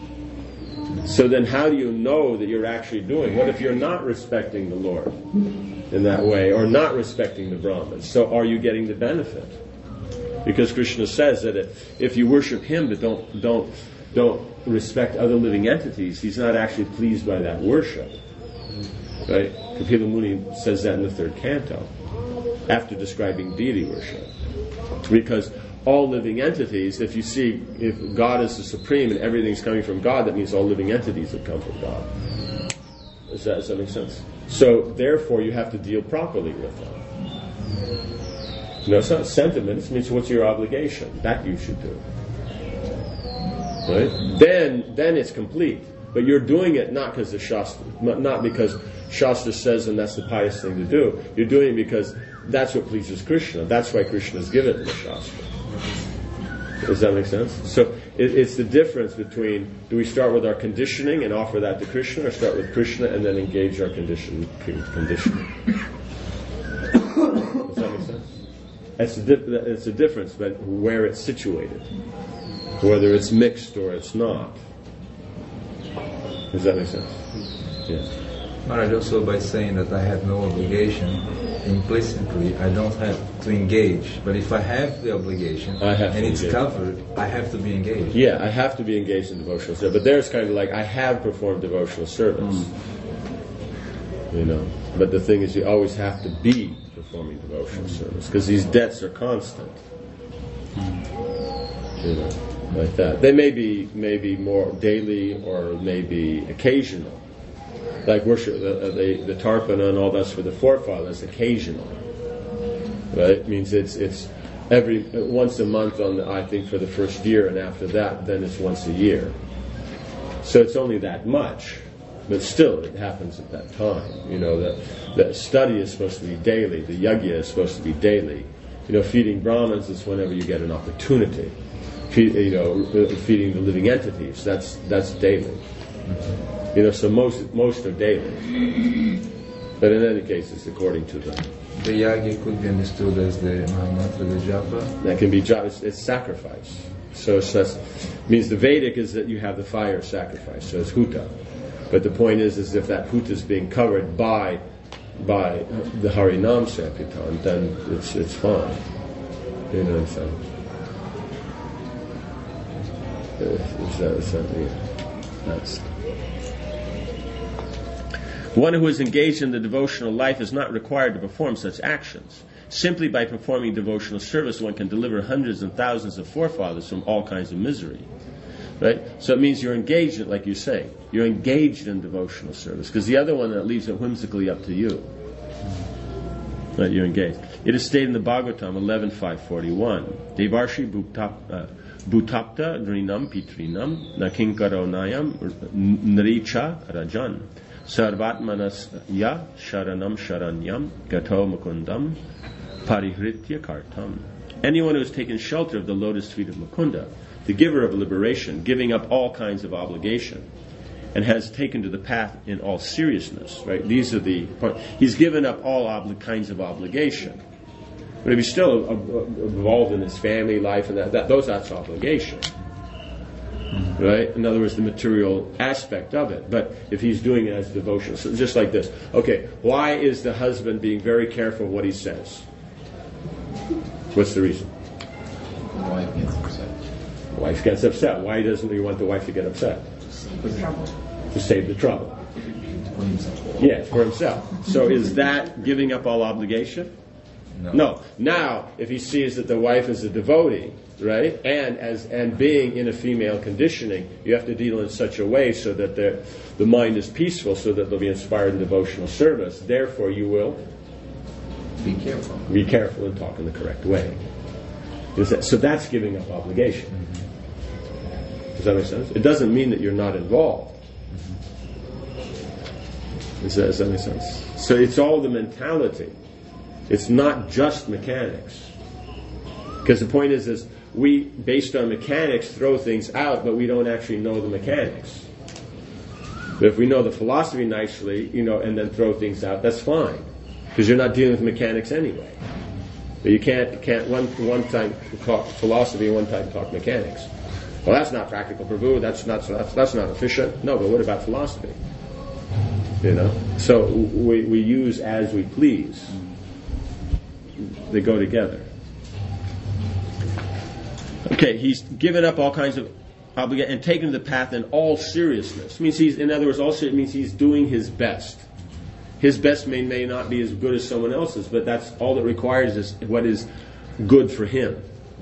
So then how do you know that you're actually doing? What if you're not respecting the Lord in that way, or not respecting the Brahmins? So are you getting the benefit? Because Krishna says that if you worship him but don't respect other living entities, he's not actually pleased by that worship. Right? Kapila Muni says that in the 3rd canto, after describing deity worship. Because all living entities, if God is the supreme and everything's coming from God, that means all living entities have come from God. Does that make sense? So therefore you have to deal properly with them. It's not sentiments, it means what's your obligation? That you should do. Right? Then it's complete. But you're doing it not because Shastra says and that's the pious thing to do. You're doing it because that's what pleases Krishna. That's why Krishna has given it the Shastra. Does that make sense? So it's the difference between, do we start with our conditioning and offer that to Krishna, or start with Krishna and then engage our conditioning? Does that make sense? It's a difference, but where it's situated. Whether it's mixed or it's not. Does that make sense? Yes. Maharaj, also by saying that I have no obligation, implicitly I don't have to engage. But if I have the obligation and it's covered, I have to be engaged. Yeah, I have to be engaged in devotional service. But there's kind of like, I have performed devotional service. But the thing is, you always have to be performing devotional service, because these debts are constant. Like that. They may be more daily or maybe occasional. Like worship, the Tarpana and all that's for the forefathers, occasional. Right? It means it's every once a month I think for the first year, and after that then it's once a year. So it's only that much. But still, it happens at that time. The study is supposed to be daily. The yajna is supposed to be daily. Feeding Brahmins is whenever you get an opportunity. feeding the living entities. That's daily. So most are daily. But in any case, it's according to them. The yagi could be understood as the Mahamantra, the japa. That can be it's sacrifice. So it means the Vedic is that you have the fire sacrifice. So it's huta. But the point is if that huta is being covered by the Harinam Sankirtan, then it's fine. You know what I'm saying? That's. One who is engaged in the devotional life is not required to perform such actions. Simply by performing devotional service, one can deliver hundreds and thousands of forefathers from all kinds of misery. Right? So it means you're engaged in, like you say, you're engaged in devotional service. Because the other one, that leaves it whimsically up to you. Right? You're engaged. It is stated in the Bhagavatam 11.541, Devarshi Bhutapta Drinam Pitrinam Nakinkaro Nayam Nricha Rajan Sarvatmanas Ya Sharanam Sharanyam Gato Mukundam Parihritya Kartam. Anyone who has taken shelter of the lotus feet of Mukunda, the giver of liberation, giving up all kinds of obligation, and has taken to the path in all seriousness, right? These are he's given up all kinds of obligation. But if he's still involved in his family life and that's obligation. Right? In other words, the material aspect of it. But if he's doing it as devotion, so just like this. Okay, why is the husband being very careful of what he says? What's the reason? The wife gets upset. The wife gets upset. Why doesn't he want the wife to get upset? To save the trouble. To save the trouble. For himself. Yes, for himself. So is that giving up all obligation? No. Now, if he sees that the wife is a devotee, right, and being in a female conditioning, you have to deal in such a way so that the mind is peaceful, so that they'll be inspired in devotional service. Therefore, you will be careful. Be careful and talk in the correct way. So that's giving up obligation. Does that make sense? It doesn't mean that you're not involved. Does that make sense? So it's all the mentality. It's not just mechanics. Because the point is we, based on mechanics, throw things out, but we don't actually know the mechanics. But if we know the philosophy nicely, and then throw things out, that's fine. Because you're not dealing with mechanics anyway. But you can't one time talk philosophy and one time talk mechanics. Well, that's not practical, Prabhu. That's not efficient. No, but what about philosophy? So we use as we please. They go together. Okay, he's given up all kinds of obligation and taken the path in all seriousness. It means it means he's doing his best. His best may not be as good as someone else's, but that's all it requires is what is good for him.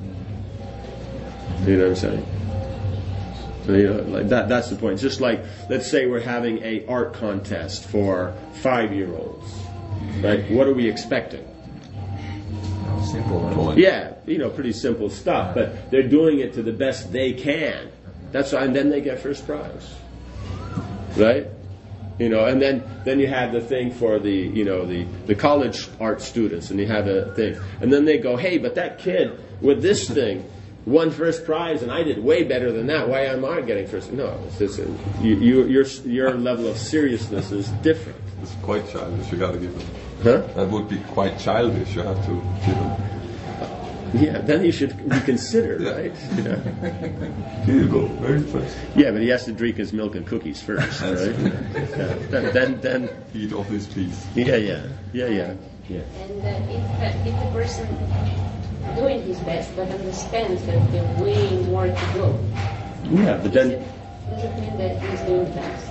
You know what I'm saying? Like that's the point. Just like, let's say we're having an art contest for 5-year-olds. Right? What are we expecting? Simple one. Yeah, pretty simple stuff, but they're doing it to the best they can. That's why, and then they get first prize, right? And then you have the thing for the college art students, and you have a thing, and then they go, hey, but that kid with this thing won first prize, and I did way better than that. Why am I getting first? No, it's just, your level of seriousness is different. It's quite childish. You got to give them. Huh? That would be quite childish. You have to give him. Yeah, then you should reconsider, right? Here you go, very first. Yeah, but he has to drink his milk and cookies first, right? Then eat off his piece. Yeah. And if the person doing his best but understands that there's way more to go, yeah, but then does it mean that he's doing the best?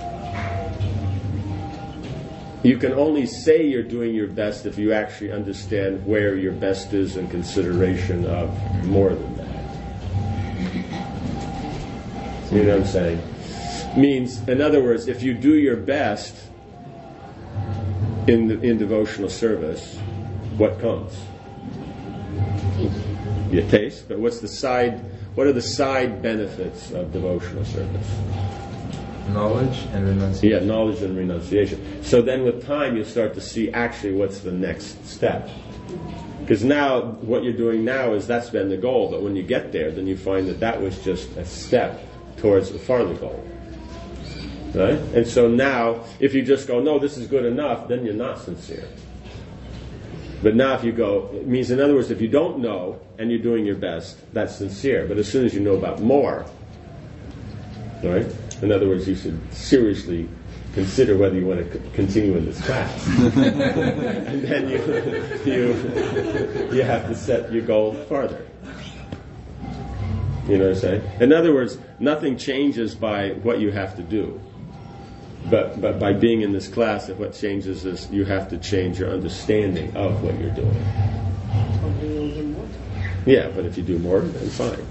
You can only say you're doing your best if you actually understand where your best is in consideration of more than that. You know what I'm saying? Means, in other words, if you do your best in devotional service, what comes? You taste, but what are the side benefits of devotional service? Knowledge and renunciation. Yeah, knowledge and renunciation. So then with time you'll start to see actually what's the next step. Because now, what you're doing now is that's been the goal, but when you get there, then you find that that was just a step towards a farther goal. Right? And so now, if you just go, no, this is good enough, then you're not sincere. But now if you go, it means, in other words, if you don't know and you're doing your best, that's sincere. But as soon as you know about more, right? In other words, you should seriously consider whether you want to continue in this class. And then you have to set your goal farther. You know what I'm saying? In other words, nothing changes by what you have to do. But by being in this class, what changes is you have to change your understanding of what you're doing. Yeah, but if you do more, then fine.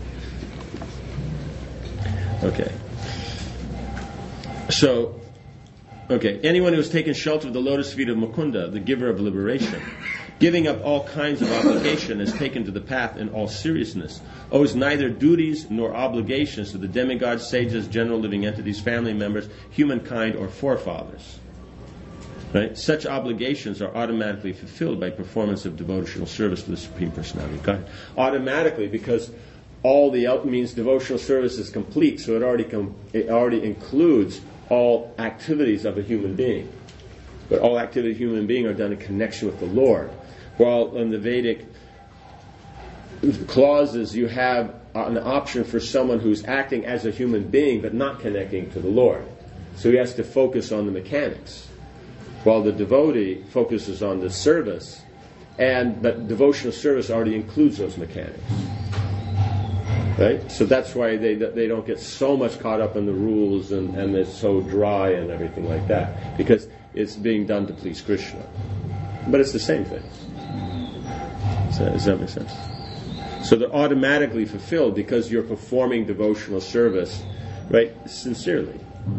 Okay. So, anyone who has taken shelter of the lotus feet of Mukunda, the giver of liberation, giving up all kinds of obligation, is taken to the path in all seriousness, owes neither duties nor obligations to the demigods, sages, general living entities, family members, humankind, or forefathers. Right? Such obligations are automatically fulfilled by performance of devotional service to the Supreme Personality of God. Automatically, because all the means devotional service is complete, so it already includes all activities of a human being. But all activities of a human being are done in connection with the Lord. While in the Vedic clauses you have an option for someone who's acting as a human being but not connecting to the Lord. So he has to focus on the mechanics. While the devotee focuses on the service, but devotional service already includes those mechanics. Right? So that's why they don't get so much caught up in the rules and they're so dry and everything like that. Because it's being done to please Krishna. But it's the same thing. Does that make sense? So they're automatically fulfilled because you're performing devotional service, right, sincerely.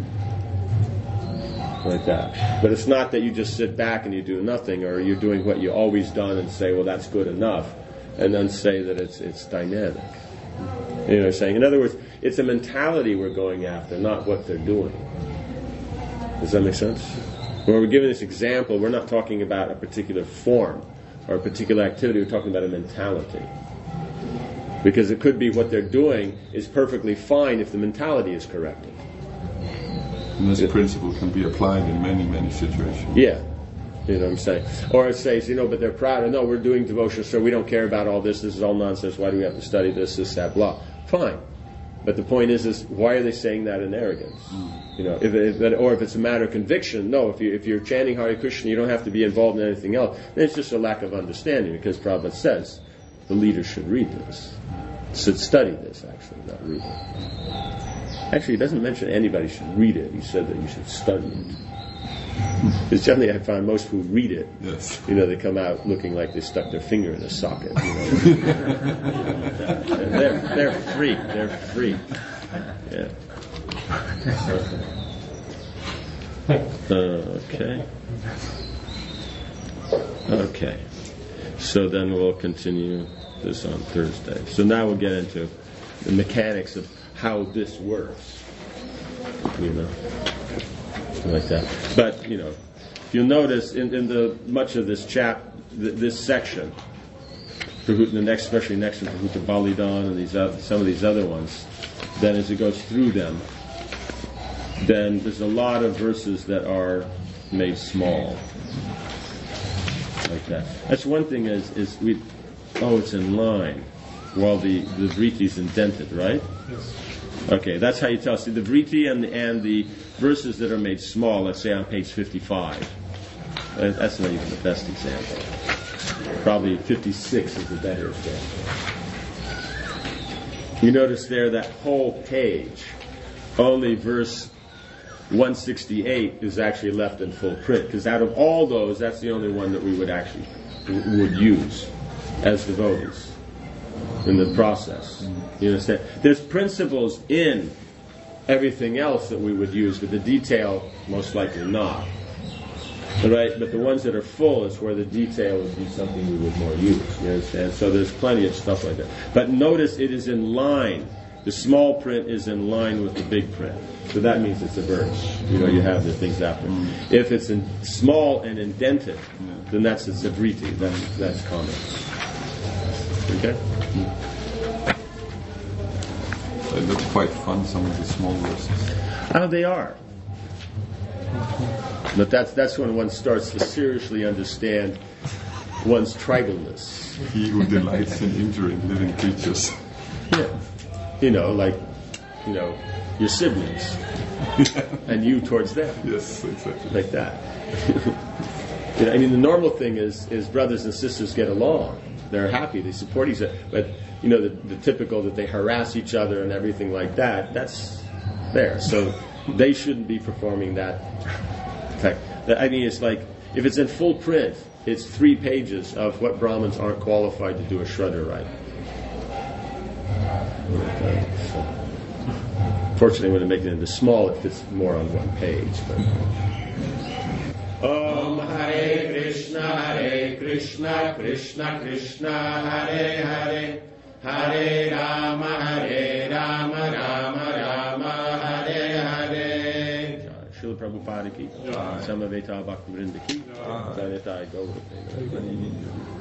Like that. But it's not that you just sit back and you do nothing, or you're doing what you've always done and say, well, that's good enough, and then say that it's dynamic. You know what I'm saying? In other words, it's a mentality we're going after, not what they're doing. Does that make sense? When we're giving this example, we're not talking about a particular form or a particular activity, we're talking about a mentality. Because it could be what they're doing is perfectly fine if the mentality is corrected. And this principle can be applied in many, many situations. Yeah. You know what I'm saying? Or it says, but they're proud. No, we're doing devotion, so we don't care about all this. This is all nonsense. Why do we have to study this, that, blah? Fine. But the point is why are they saying that in arrogance? If it's a matter of conviction, no. If you're chanting Hare Krishna, you don't have to be involved in anything else. Then it's just a lack of understanding, because Prabhupada says the leader should read this, should study this, actually, not read it. Actually, he doesn't mention anybody should read it. He said that you should study it. Because generally I find most who read it, yes, they come out looking like they stuck their finger in a socket. They're free. They're free. Yeah. Okay. So then we'll continue this on Thursday. So now we'll get into the mechanics of how this works. Like that. But, if you'll notice in the much of this this section, especially next to Prahuta Balidan and some of these other ones, then as it goes through them, then there's a lot of verses that are made small. Like that. That's one thing it's in line, while the Vriti is indented, right? Yes. Okay, that's how you tell. See, the Vriti and the verses that are made small, let's say on page 55, that's not even the best example. Probably 56 is a better example. You notice there that whole page, only verse 168 is actually left in full print, because out of all those, that's the only one that we would use as devotees in the process. You understand? There's principles in everything else that we would use, but the detail most likely not. Right? But the ones that are full is where the detail would be something we would more use. You understand? So there's plenty of stuff like that. But notice it is in line. The small print is in line with the big print. So that means it's a verse. You have the things after. If it's small and indented, then that's a savriti. That's common. Okay? It looks quite fun, some of the small verses. Oh, they are. But that's when one starts to seriously understand one's tribalness. He who delights in injuring living creatures. Yeah. Like your siblings. And you towards them. Yes, exactly. Like that. The normal thing is brothers and sisters get along. They're happy, they support each other. But, the typical that they harass each other and everything like that, that's there. So they shouldn't be performing that. In fact, it's like, if it's in full print, it's 3 pages of what Brahmins aren't qualified to do a Shraddha right. Fortunately, when I make it into small, it fits more on 1 page. Om Hare Krishna, Krishna Krishna, Hare Hare, Hare Rama, Rama Rama, Hare Hare. Srila Prabhupada ki, Samaveta Bhaktivinoda ki, Jayata Gaura.